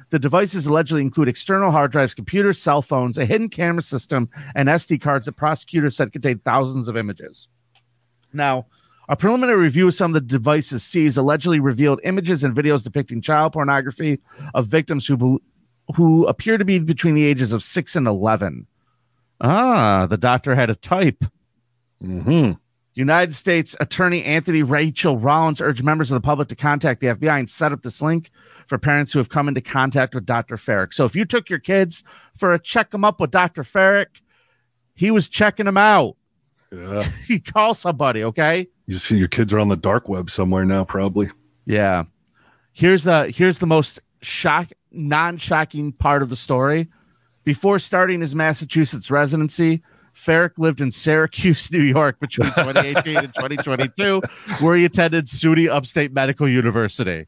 The devices allegedly include external hard drives, computers, cell phones, a hidden camera system, and SD cards that prosecutors said contained thousands of images. Now, a preliminary review of some of the devices seized allegedly revealed images and videos depicting child pornography of victims who appear to be between the ages of 6 and 11. The doctor had a type. Mm-hmm. United States Attorney Anthony Rachel Rollins urged members of the public to contact the FBI and set up this link for parents who have come into contact with Dr. Farrick. So if you took your kids for a check them up with Dr. Farrick, he was checking them out. Yeah. He called somebody, okay? You see your kids are on the dark web somewhere now, probably. Yeah. Here's the most non-shocking part of the story. Before starting his Massachusetts residency, Farrick lived in Syracuse, New York between 2018 and 2022, where he attended SUNY Upstate Medical University.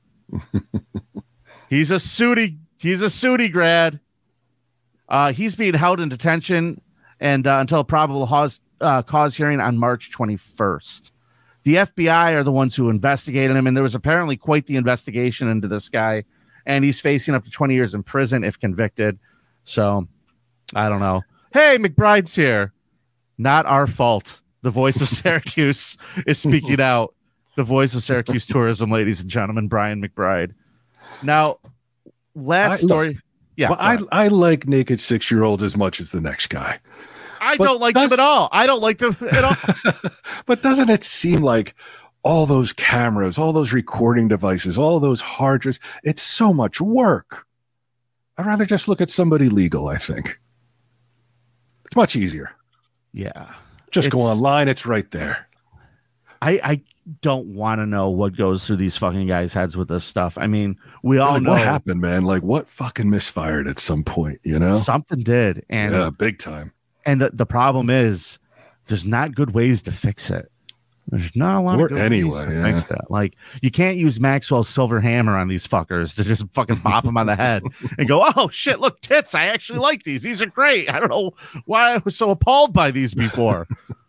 He's a SUNY grad. He's being held in detention and until a probable cause hearing on March 21st. The FBI are the ones who investigated him, and there was apparently quite the investigation into this guy, and he's facing up to 20 years in prison if convicted. So, I don't know. Hey, McBride's here. Not our fault. The voice of Syracuse is speaking out. The voice of Syracuse tourism, ladies and gentlemen, Brian McBride. Now, story. Yeah. Well, I like naked 6-year-olds as much as the next guy. I don't like them at all. I don't like them at all. But doesn't it seem like all those cameras, all those recording devices, all those hard drives, it's so much work. I'd rather just look at somebody legal, I think. It's much easier. Yeah. Just go online. It's right there. I don't want to know what goes through these fucking guys' heads with this stuff. I mean, we all know what happened, man. Like, what fucking misfired at some point, you know? Something did. And yeah, big time. And the problem is there's not good ways to fix it. There's not a lot of good ways to fix it. Like, you can't use Maxwell's silver hammer on these fuckers to just fucking bop them on the head and go, oh, shit, look, tits. I actually like these. These are great. I don't know why I was so appalled by these before.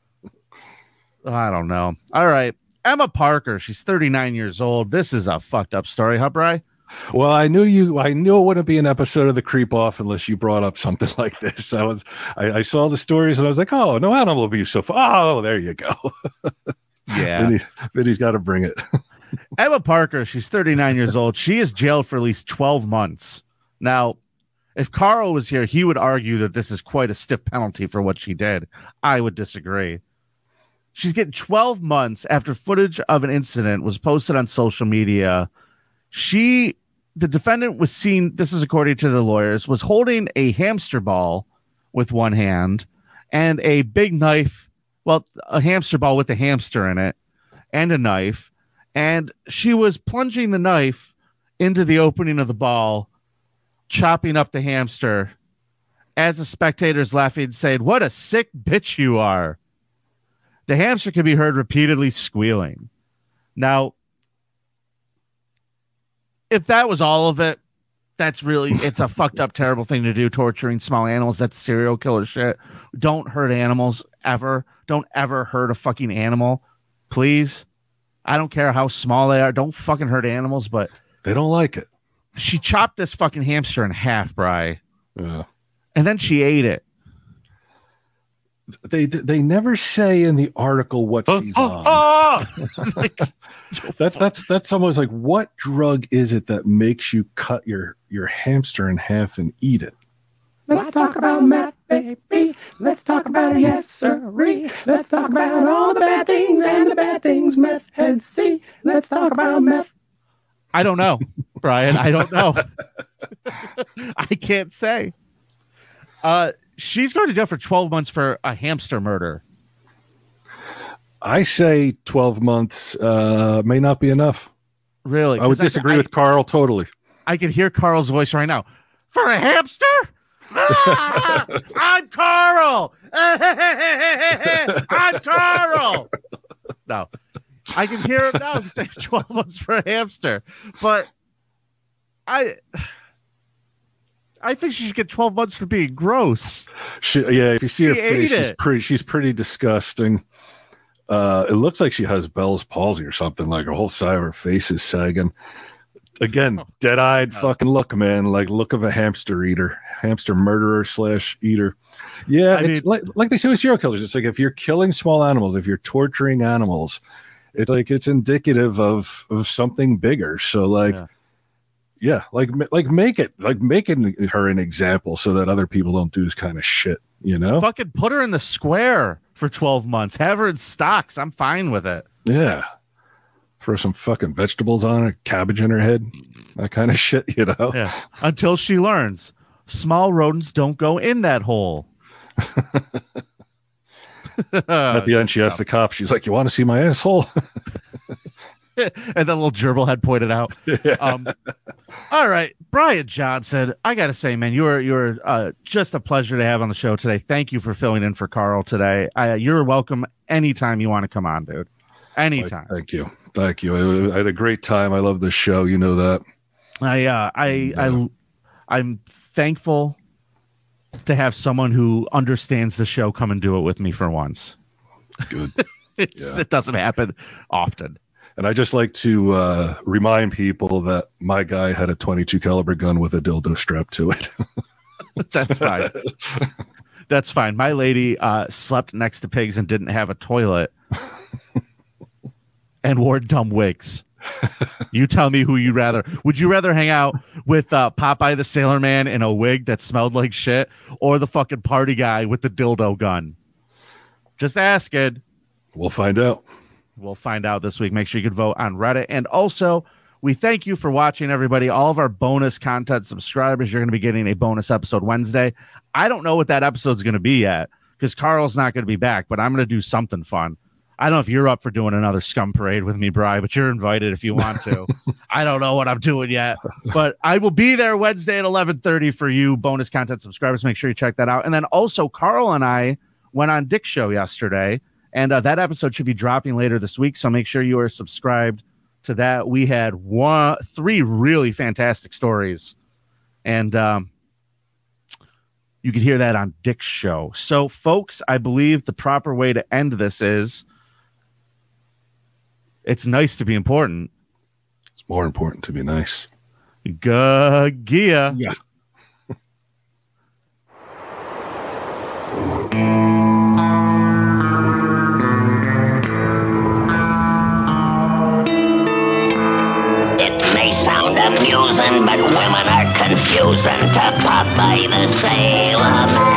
I don't know. All right. Emma Parker. She's 39 years old. This is a fucked up story, huh, Bri? Well, I knew it wouldn't be an episode of The Creep Off unless you brought up something like this. I saw the stories and I was like, oh, no animal abuse so far. Oh, there you go. Yeah. Vinny's got to bring it. Emma Parker, she's 39 years old. She is jailed for at least 12 months. Now, if Carl was here, he would argue that this is quite a stiff penalty for what she did. I would disagree. She's getting 12 months after footage of an incident was posted on social media. The defendant was seen, this is according to the lawyers, was holding a hamster ball with one hand and a big knife, well, a hamster ball with a hamster in it and a knife. And she was plunging the knife into the opening of the ball, chopping up the hamster as the spectators laughing said, what a sick bitch you are. The hamster could be heard repeatedly squealing. Now, if that was all of it, it's a fucked up, terrible thing to do, torturing small animals. That's serial killer shit. Don't hurt animals ever. Don't ever hurt a fucking animal. Please. I don't care how small they are. Don't fucking hurt animals, but they don't like it. She chopped this fucking hamster in half, Bri. Yeah. And then she ate it. They never say in the article what she's on. That's almost like, what drug is it that makes you cut your hamster in half and eat it? Let's talk about meth, baby. Let's talk about it, yes, sirree. Let's talk about all the bad things and the bad things meth heads see. Let's talk about meth. I don't know, Brian. I don't know. I can't say. She's going to jail for 12 months for a hamster murder. I say 12 months may not be enough. Really? I would disagree with Carl totally. I can hear Carl's voice right now. For a hamster? I'm Carl. I'm Carl. No, I can hear him now. He's taking 12 months for a hamster. But I think she should get 12 months for being gross. If you see her face, she's pretty disgusting. It looks like she has Bell's palsy or something. Like her whole side of her face is sagging. Again, dead-eyed fucking look, man. Like look of a hamster murderer / eater. Yeah, it's like they say with serial killers. It's like if you're killing small animals, if you're torturing animals, it's like it's indicative of something bigger. So like, making her an example so that other people don't do this kind of shit. You know, fucking put her in the square for 12 months. Have her in stocks. I'm fine with it. Yeah. Throw some fucking vegetables on her, cabbage in her head, that kind of shit, you know? Yeah. Until she learns small rodents don't go in that hole. At the end, she asks the cop, she's like, "You want to see my asshole?" And that little gerbil had pointed out. Yeah. All right. Brian Johnson, I got to say, man, you're just a pleasure to have on the show today. Thank you for filling in for Carl today. You're welcome anytime you want to come on, dude. Anytime. Thank you. I had a great time. I love this show. You know that. I'm thankful to have someone who understands the show come and do it with me for once. Good. It doesn't happen often. And I just like to remind people that my guy had a .22 caliber gun with a dildo strapped to it. That's fine. That's fine. My lady slept next to pigs and didn't have a toilet. And wore dumb wigs. You tell me who you'd rather. Would you rather hang out with Popeye the Sailor Man in a wig that smelled like shit, or the fucking party guy with the dildo gun? Just asking. We'll find out. We'll find out this week. Make sure you can vote on Reddit. And also, we thank you for watching, everybody. All of our bonus content subscribers, you're going to be getting a bonus episode Wednesday. I don't know what that episode's going to be yet, because Carl's not going to be back, but I'm going to do something fun. I don't know if you're up for doing another scum parade with me, Bri, but you're invited if you want to. I don't know what I'm doing yet, but I will be there Wednesday at 11:30 for you bonus content subscribers. Make sure you check that out. And then also, Carl and I went on Dick's show yesterday, and that episode should be dropping later this week, so make sure you are subscribed to that. We had 3 really fantastic stories, and you could hear that on Dick's show. So, folks, I believe the proper way to end this is, it's nice to be important. It's more important to be nice. Gia. Yeah. It may sound amusing, but women are confusing to Popeye the Sailor Man.